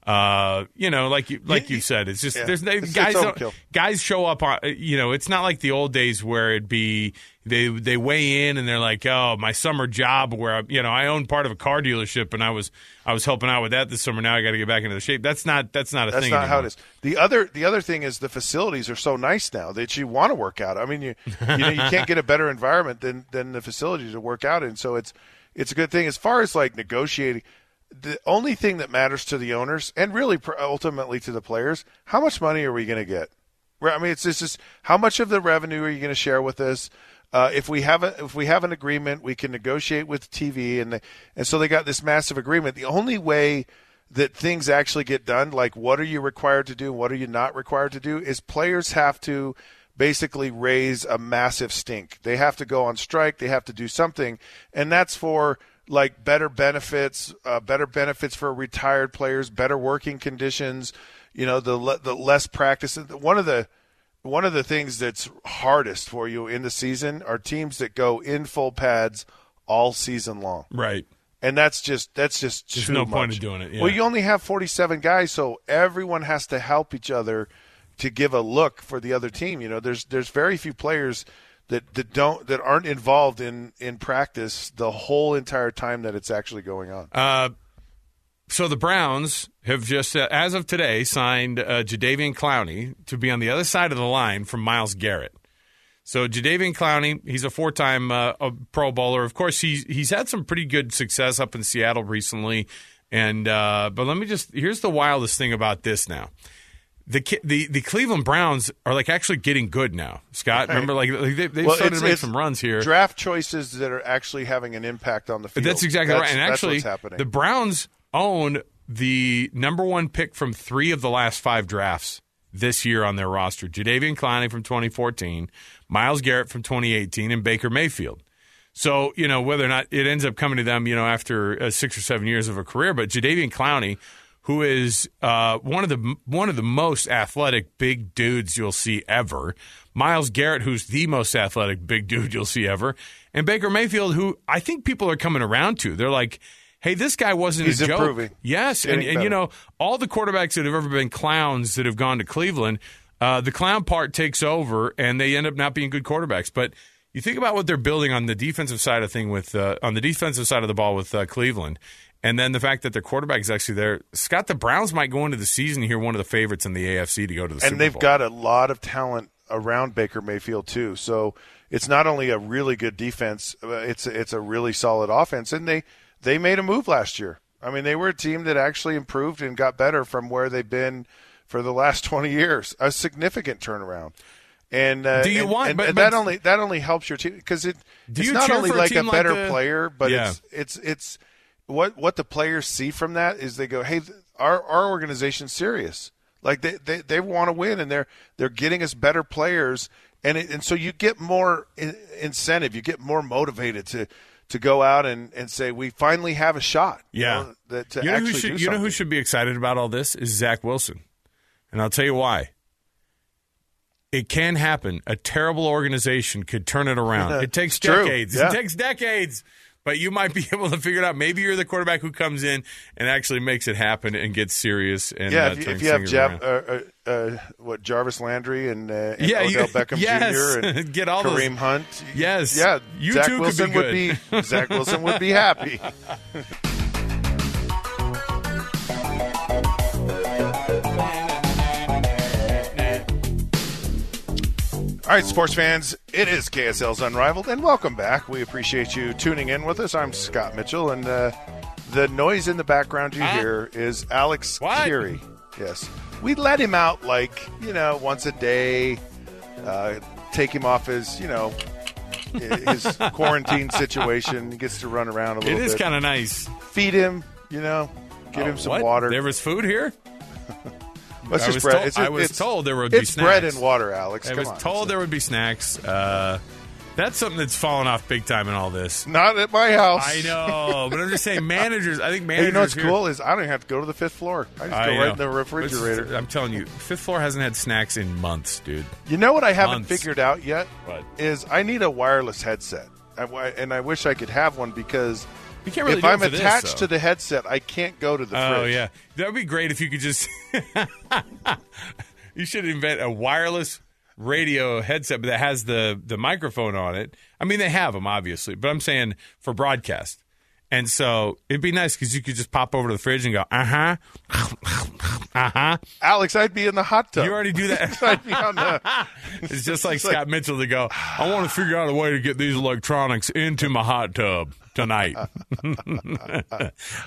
Uh, you know, like you like you said, it's just yeah, there's it's, guys it's don't, guys show up on. You know, it's not like the old days where it'd be they they weigh in and they're like, oh, my summer job where I, you know I own part of a car dealership and I was I was helping out with that this summer. Now I got to get back into the shape. That's not that's not a that's thing. That's not anymore. how it is. The other the other thing is the facilities are so nice now that you want to work out. I mean, you you know you can't get a better environment than than the facilities to work out in. So it's it's a good thing as far as like negotiating. The only thing that matters to the owners and really ultimately to the players, how much money are we going to get? I mean, it's just how much of the revenue are you going to share with us? Uh, if we have a if we have an agreement, we can negotiate with T V, and they, and so they got this massive agreement. The only way that things actually get done, like what are you required to do, what are you not required to do, is players have to basically raise a massive stink. They have to go on strike. They have to do something, and that's for like better benefits, uh, better benefits for retired players, better working conditions, you know, the le- the less practice. One of the one of the things that's hardest for you in the season are teams that go in full pads all season long. Right. And that's just that's just There's too no much. point in doing it. Yeah. Well, you only have forty-seven guys, so everyone has to help each other to give a look for the other team. You know, there's there's very few players that, that don't that aren't involved in, in practice the whole entire time that it's actually going on. Uh, so the Browns have just, uh, as of today, signed uh, Jadeveon Clowney to be on the other side of the line from Myles Garrett. So Jadeveon Clowney, he's a four-time uh, a Pro Bowler. Of course, he's he's had some pretty good success up in Seattle recently. And uh, but let me just here's the wildest thing about this now. The, the the Cleveland Browns are like actually getting good now, Scott. Remember, like they, they've well, started to make some runs here. Draft choices that are actually having an impact on the field. That's exactly that's, right. And that's actually, what's happening. The Browns own the number one pick from three of the last five drafts this year on their roster: Jadeveon Clowney from twenty fourteen, Myles Garrett from twenty eighteen, and Baker Mayfield. So you know whether or not it ends up coming to them, you know, after uh, six or seven years of a career, but Jadeveon Clowney, who is uh, one of the one of the most athletic big dudes you'll see ever. Myles Garrett, who's the most athletic big dude you'll see ever. And Baker Mayfield, who I think people are coming around to. They're like, hey, this guy wasn't He's a joke. improving. Yes, and, and you know, all the quarterbacks that have ever been clowns that have gone to Cleveland, uh, the clown part takes over, and they end up not being good quarterbacks. But you think about what they're building on the defensive side of thing with uh, on the defensive side of the ball with uh, Cleveland. And then the fact that their quarterback is actually there. Scott, the Browns might go into the season here one of the favorites in the A F C to go to the Super Bowl. And they've got a lot of talent around Baker Mayfield, too. So it's not only a really good defense, it's it's a really solid offense. And they, they made a move last year. I mean, they were a team that actually improved and got better from where they've been for the last twenty years. A significant turnaround. And uh, do you and, want? and, but, and but, that only that only helps your team because it it's not only a like a better like the, player, but yeah. it's it's it's what what the players see from that is they go, hey, our our organization's serious. Like they, they, they want to win, and they're they're getting us better players, and it, and so you get more in, incentive, you get more motivated to, to go out and, and say we finally have a shot. Yeah, you know, that, to you know actually who should do you know something. who should be excited about all this is Zach Wilson, and I'll tell you why. It can happen. A terrible organization could turn it around. It takes True. decades. Yeah. It takes decades. But you might be able to figure it out. Maybe you're the quarterback who comes in and actually makes it happen and gets serious. And, yeah, uh, if you, turns if you have things Jab, around. uh, uh, uh, what Jarvis Landry and, uh, and Yeah, Odell you- Beckham yes. Junior and Get all Kareem those- Hunt. Yes. yeah, You Zach too could Wilson be would good. be Zach Wilson would be happy. All right, sports fans, it is K S L's Unrivaled, and welcome back. We appreciate you tuning in with us. I'm Scott Mitchell, and uh, the noise in the background you Huh? hear is Alex What? Curie. Yes. We let him out, like, you know, once a day, uh, take him off his, you know, his quarantine situation. He gets to run around a It little bit. is kind of nice. Feed him, you know, give Oh, him some what? water. There was food here? It's I just was bread. told- It's, I was it's, told there would be it's bread snacks. and water, Alex. I Come was on. told there would be snacks. Uh, that's something that's fallen off big time in all this. Not at my house. I know, but I'm just saying managers, I think Hey, managers you know what's here- cool is I don't even have to go to the fifth floor. I just I go know. right in the refrigerator. It's- I'm telling you, fifth floor hasn't had snacks in months, dude. You know what I haven't Months. figured out yet What? is I need a wireless headset, I, and I wish I could have one because You can't really if do I'm it for attached this, to the headset, I can't go to the oh, fridge. yeah. That would be great if you could just – you should invent a wireless radio headset that has the, the microphone on it. I mean, they have them, obviously, but I'm saying for broadcast. And so it'd be nice because you could just pop over to the fridge and go, uh-huh, uh-huh. Alex, I'd be in the hot tub. You already do that? I'd be on the... It's just like it's Scott like... Mitchell to go, I want to figure out a way to get these electronics into my hot tub tonight. uh,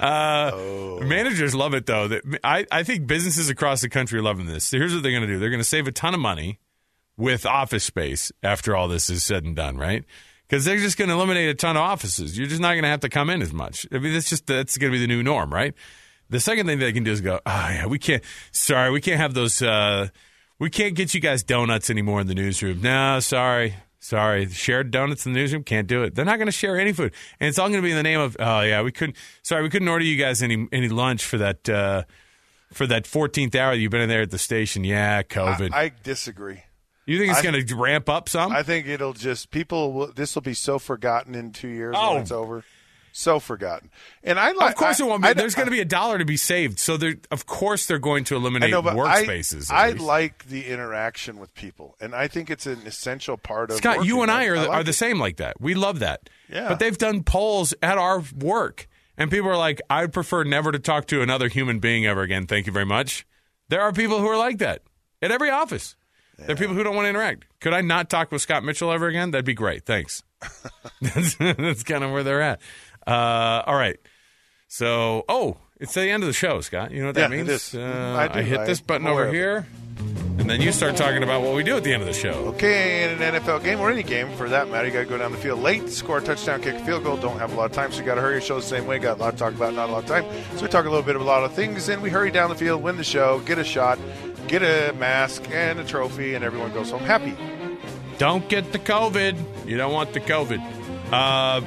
oh. Managers love it, though. I, I think businesses across the country are loving this. So here's what they're going to do. They're going to save a ton of money with office space after all this is said and done, right? Because they're just going to eliminate a ton of offices. You're just not going to have to come in as much. I mean, that's just that's going to be the new norm, right? The second thing they can do is go, oh, yeah, we can't, sorry, we can't have those, uh, we can't get you guys donuts anymore in the newsroom. No, sorry, sorry. Shared donuts in the newsroom, can't do it. They're not going to share any food. And it's all going to be in the name of, oh, yeah, we couldn't, sorry, we couldn't order you guys any any lunch for that, uh, for that fourteenth hour you've been in there at the station. Yeah, COVID. I, I disagree. You think it's going to ramp up some? I think it'll just people. Will, this will be so forgotten in two years oh. when it's over. So forgotten. And I like. Of course, I, it won't be. I, There's I, going to be a dollar to be saved. So, of course, they're going to eliminate know, workspaces. I, I like the interaction with people, and I think it's an essential part of. Scott, working. you and I are I like are the it. same like that. We love that. Yeah. But they've done polls at our work, and people are like, "I'd prefer never to talk to another human being ever again. Thank you very much." There are people who are like that at every office. Yeah. There are people who don't want to interact. Could I not talk with Scott Mitchell ever again? That'd be great. Thanks. that's that's kind of where they're at. Uh, all right. So, oh, it's the end of the show, Scott. You know what that yeah, means? It is. Uh, I, do, I hit I, this button over here, and then you start talking about what we do at the end of the show. Okay, in an N F L game or any game for that matter, you got to go down the field late, score a touchdown, kick a field goal. Don't have a lot of time, so you got to hurry. Show the same way. Got a lot to talk about, not a lot of time. So we talk a little bit about a lot of things, and we hurry down the field, win the show, get a shot, get a mask and a trophy, and everyone goes home happy. Don't get the COVID. You don't want the COVID. Uh,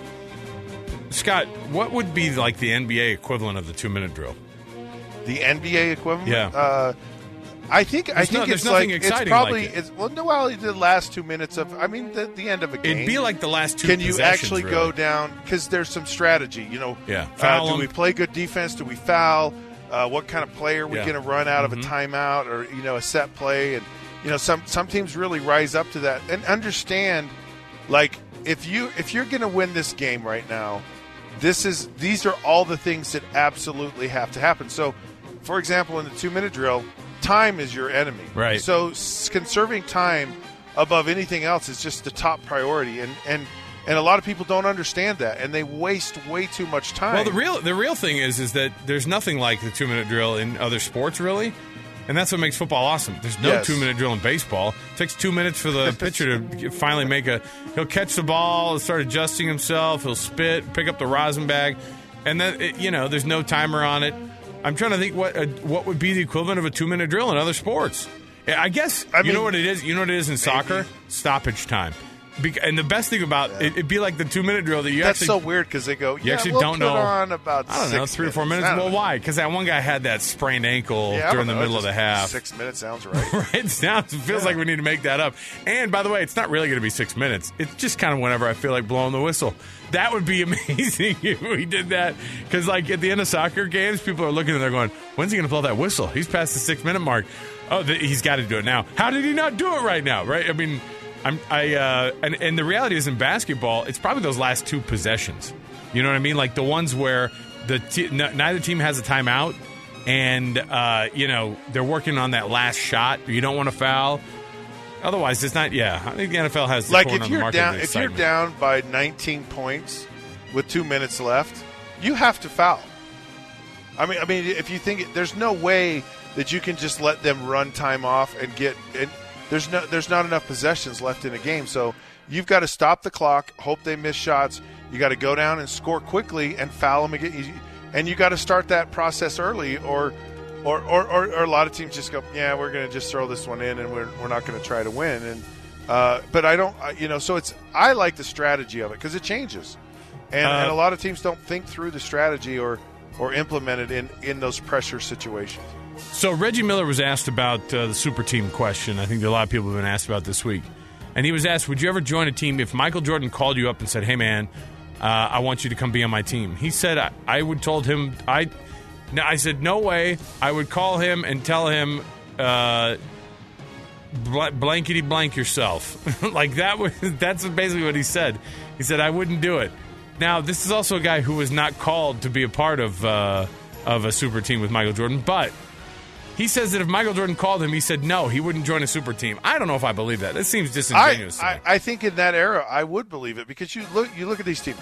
Scott, what would be like the N B A equivalent of the two-minute drill? The N B A equivalent? Yeah. Uh, I think there's I think no, it's like it's probably like it. it's well no well the last two minutes of I mean the, the end of a game. It'd be like the last two. Can you actually really. go down because there's some strategy? You know, yeah. Uh, do we play good defense? Do we foul? Uh, what kind of play are we yeah. going to run out mm-hmm. of a timeout or you know a set play? And you know some some teams really rise up to that and understand like if you if you're going to win this game right now, this is these are all the things that absolutely have to happen. So, for example, in the two minute drill, time is your enemy. Right. So s- conserving time above anything else is just the top priority, and and. And a lot of people don't understand that, and they waste way too much time. Well, the real the real thing is is that there's nothing like the two minute drill in other sports, really, and that's what makes football awesome. There's no yes. two minute drill in baseball. It takes two minutes for the pitcher to finally make a. He'll catch the ball, start adjusting himself. He'll spit, pick up the rosin bag, and then it, you know there's no timer on it. I'm trying to think what uh, what would be the equivalent of a two minute drill in other sports. I guess I you mean, know what it is. You know what it is in maybe. soccer? Stoppage time. Be- and the best thing about yeah. it, it'd be like the two minute drill that you That's actually. so weird because they go. You yeah, actually we'll don't put know. On about I don't know, six three or four minutes. minutes. Well, why? Because that one guy had that sprained ankle yeah, during the know, middle of the half. Six minutes sounds right. right? It sounds. It feels yeah. like we need to make that up. And by the way, it's not really going to be six minutes. It's just kind of whenever I feel like blowing the whistle. That would be amazing if we did that. Because like at the end of soccer games, people are looking and they're going, "When's he going to blow that whistle? He's past the six minute mark. Oh, the, he's got to do it now. How did he not do it right now? Right? I mean." I'm, I uh, and, and the reality is in basketball, it's probably those last two possessions. You know what I mean? Like the ones where the t- n- neither team has a timeout, and uh, you know they're working on that last shot. You don't want to foul. Otherwise, it's not. Yeah, I think the N F L has the like corner if you're on the down market if you're down by nineteen points with two minutes left, you have to foul. I mean, I mean, if you think there's no way that you can just let them run time off and get and. There's no, there's not enough possessions left in a game, so you've got to stop the clock, hope they miss shots. You got to go down and score quickly and foul them again, and you got to start that process early, or, or, or, or, or a lot of teams just go, yeah, we're going to just throw this one in, and we're we're not going to try to win. And uh, but I don't, you know, so it's I like the strategy of it because it changes, and, uh, and a lot of teams don't think through the strategy or or implement it in in those pressure situations. So Reggie Miller was asked about uh, the super team question. I think a lot of people have been asked about this week. And he was asked, would you ever join a team if Michael Jordan called you up and said, hey, man, uh, I want you to come be on my team. He said I, I would told him I. No, I said no way. I would call him and tell him, uh, bl- blankety blank yourself. Like that was that's basically what he said. He said I wouldn't do it. Now this is also a guy who was not called to be a part of uh, of a super team with Michael Jordan, but he says that if Michael Jordan called him, he said no, he wouldn't join a super team. I don't know if I believe that. That seems disingenuous. I, I, I think in that era, I would believe it because you look you look at these teams.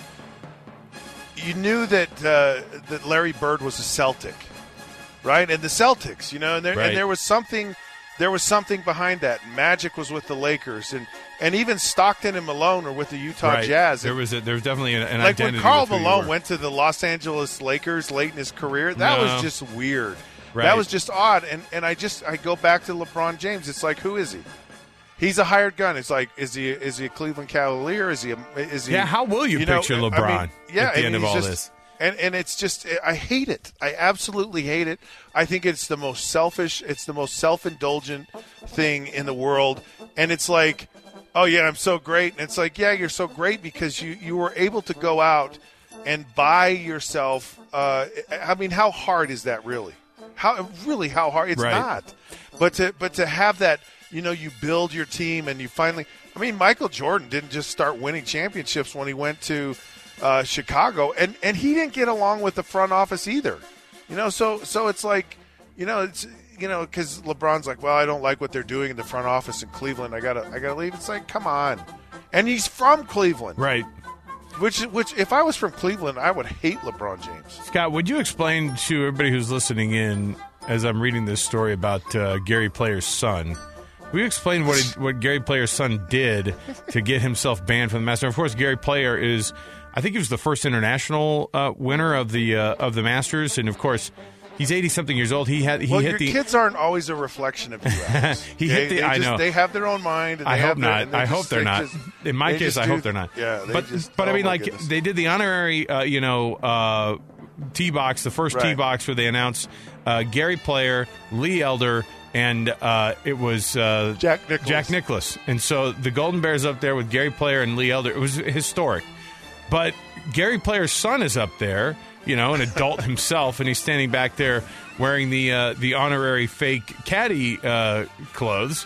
You knew that uh, that Larry Bird was a Celtic, right? And the Celtics, you know, and there, right. and there was something, there was something behind that. Magic was with the Lakers, and, and even Stockton and Malone are with the Utah right. Jazz. There was a, there was definitely an, an like identity. when Karl with who you Malone were. went to the Los Angeles Lakers late in his career, that No. was just weird. Right. That was just odd. And and I just I go back to LeBron James. It's like, who is he? He's a hired gun. It's like, is he is he a Cleveland Cavalier? Is he a, is he? Yeah, how will you, you know, picture LeBron I mean, yeah, at the end and of he's all just, this? And and it's just, I hate it. I absolutely hate it. I think it's the most selfish, it's the most self-indulgent thing in the world. And it's like, oh, yeah, I'm so great. And it's like, yeah, you're so great because you, you were able to go out and buy yourself. Uh, I mean, how hard is that really? How really, how hard? It's right. not. But to but to have that, you know, you build your team and you finally, I mean, Michael Jordan didn't just start winning championships when he went to Uh, Chicago, and, and he didn't get along with the front office either, you know. So so it's like, you know, it's you know because LeBron's like, well, I don't like what they're doing in the front office in Cleveland. I gotta I gotta leave. It's like, come on, and he's from Cleveland, right? Which which if I was from Cleveland, I would hate LeBron James. Scott, would you explain to everybody who's listening in as I'm reading this story about uh, Gary Player's son? Will you explain what he, what Gary Player's son did to get himself banned from the Masters? Of course, Gary Player is. I think he was the first international uh, winner of the uh, of the Masters, and of course, he's eighty something years old. He had he well, hit your the kids aren't always a reflection of you. Alex. he they, hit the. They I just, know they have their own mind. And I they hope have their, not. and they I just, hope they're they not. Just, In my case, I do, hope they're not. Yeah, they but just, but oh I mean, like goodness. they did the honorary, uh, you know, uh, tee box, the first right. tee box where they announced uh, Gary Player, Lee Elder. And uh, it was uh, Jack Nicklaus. Jack Nicklaus. And so the Golden Bears up there with Gary Player and Lee Elder. It was historic. But Gary Player's son is up there, you know, an adult himself, and he's standing back there wearing the uh, the honorary fake caddy uh, clothes,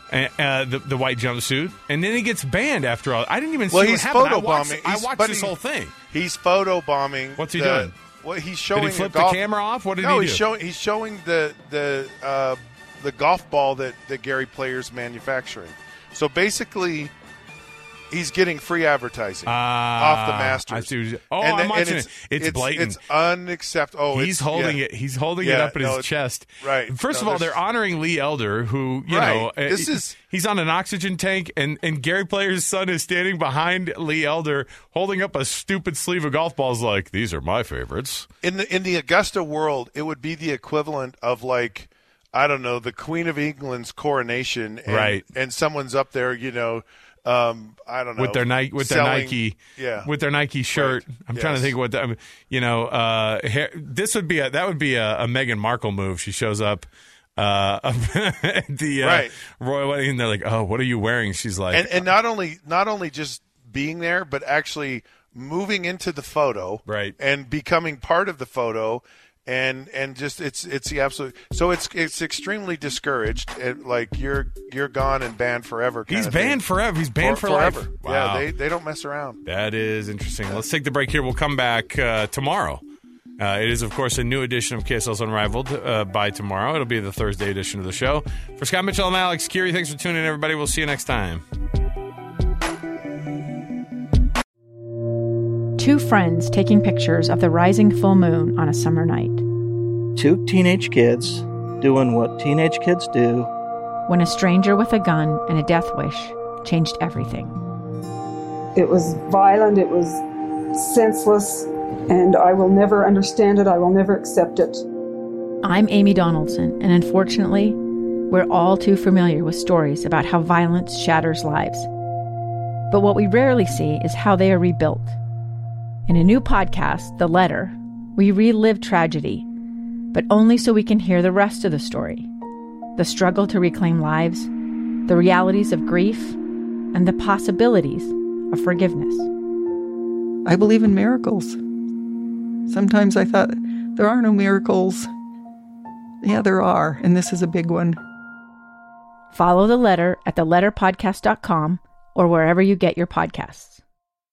uh, the, the white jumpsuit. And then he gets banned after all. I didn't even well, see he's what happened. photobombing. I watched, I He's- watched but this he- whole thing. He's photobombing. What's he the, doing? Well, he's showing. Did he flip a golf, the camera off? What did no, he he's do? showing. He's showing the the uh, the golf ball that, that Gary Player's manufacturing. So basically, he's getting free advertising Uh, off the Masters. I see. Oh, And I'm then- and watching it's, it. It's, it's blatant. It's unacceptable. Oh, he's it's, holding yeah. it. He's holding it Yeah, up in no, his it's- chest. right. First No, of all, there's- they're honoring Lee Elder, who you Right. know, uh, This he- is- he's on an oxygen tank, and and Gary Player's son is standing behind Lee Elder, holding up a stupid sleeve of golf balls. Like, these are my favorites. In the in the Augusta world, it would be the equivalent of like, I don't know, the Queen of England's coronation, and, Right. And someone's up there, you know, um, I don't know, With their Nike, with selling- their Nike, yeah, with their Nike shirt. Right. I'm trying to Yes. think what the, I mean, you know. Uh, hair, this would be a that would be a, a Meghan Markle move. She shows up uh, at the uh, Right. royal wedding, and they're like, "Oh, what are you wearing?" She's like, and and not only not only just being there, but actually moving into the photo, Right. and becoming part of the photo. And and just it's it's the absolute so it's it's extremely discouraged. It, like you're you're gone and banned forever. kind He's of thing. banned forever. He's banned For- for, life. forever. Wow. Yeah, they they don't mess around. That is interesting. Let's take the break here. We'll come back uh, tomorrow. Uh, it is, of course, a new edition of K S L's Unrivaled uh, by tomorrow. It'll be the Thursday edition of the show. For Scott Mitchell, I'm Alex Curie. Thanks for tuning in, everybody. We'll see you next time. Two friends taking pictures of the rising full moon on a summer night. Two teenage kids doing what teenage kids do. When a stranger with a gun and a death wish changed everything. It was violent, it was senseless, and I will never understand it. I will never accept it. I'm Amy Donaldson, and unfortunately, we're all too familiar with stories about how violence shatters lives. But what we rarely see is how they are rebuilt. In a new podcast, The Letter, we relive tragedy, but only so we can hear the rest of the story. The struggle to reclaim lives, the realities of grief, and the possibilities of forgiveness. I believe in miracles. Sometimes I thought, there are no miracles. Yeah, there are, and this is a big one. Follow The Letter at the letter podcast dot com or wherever you get your podcasts.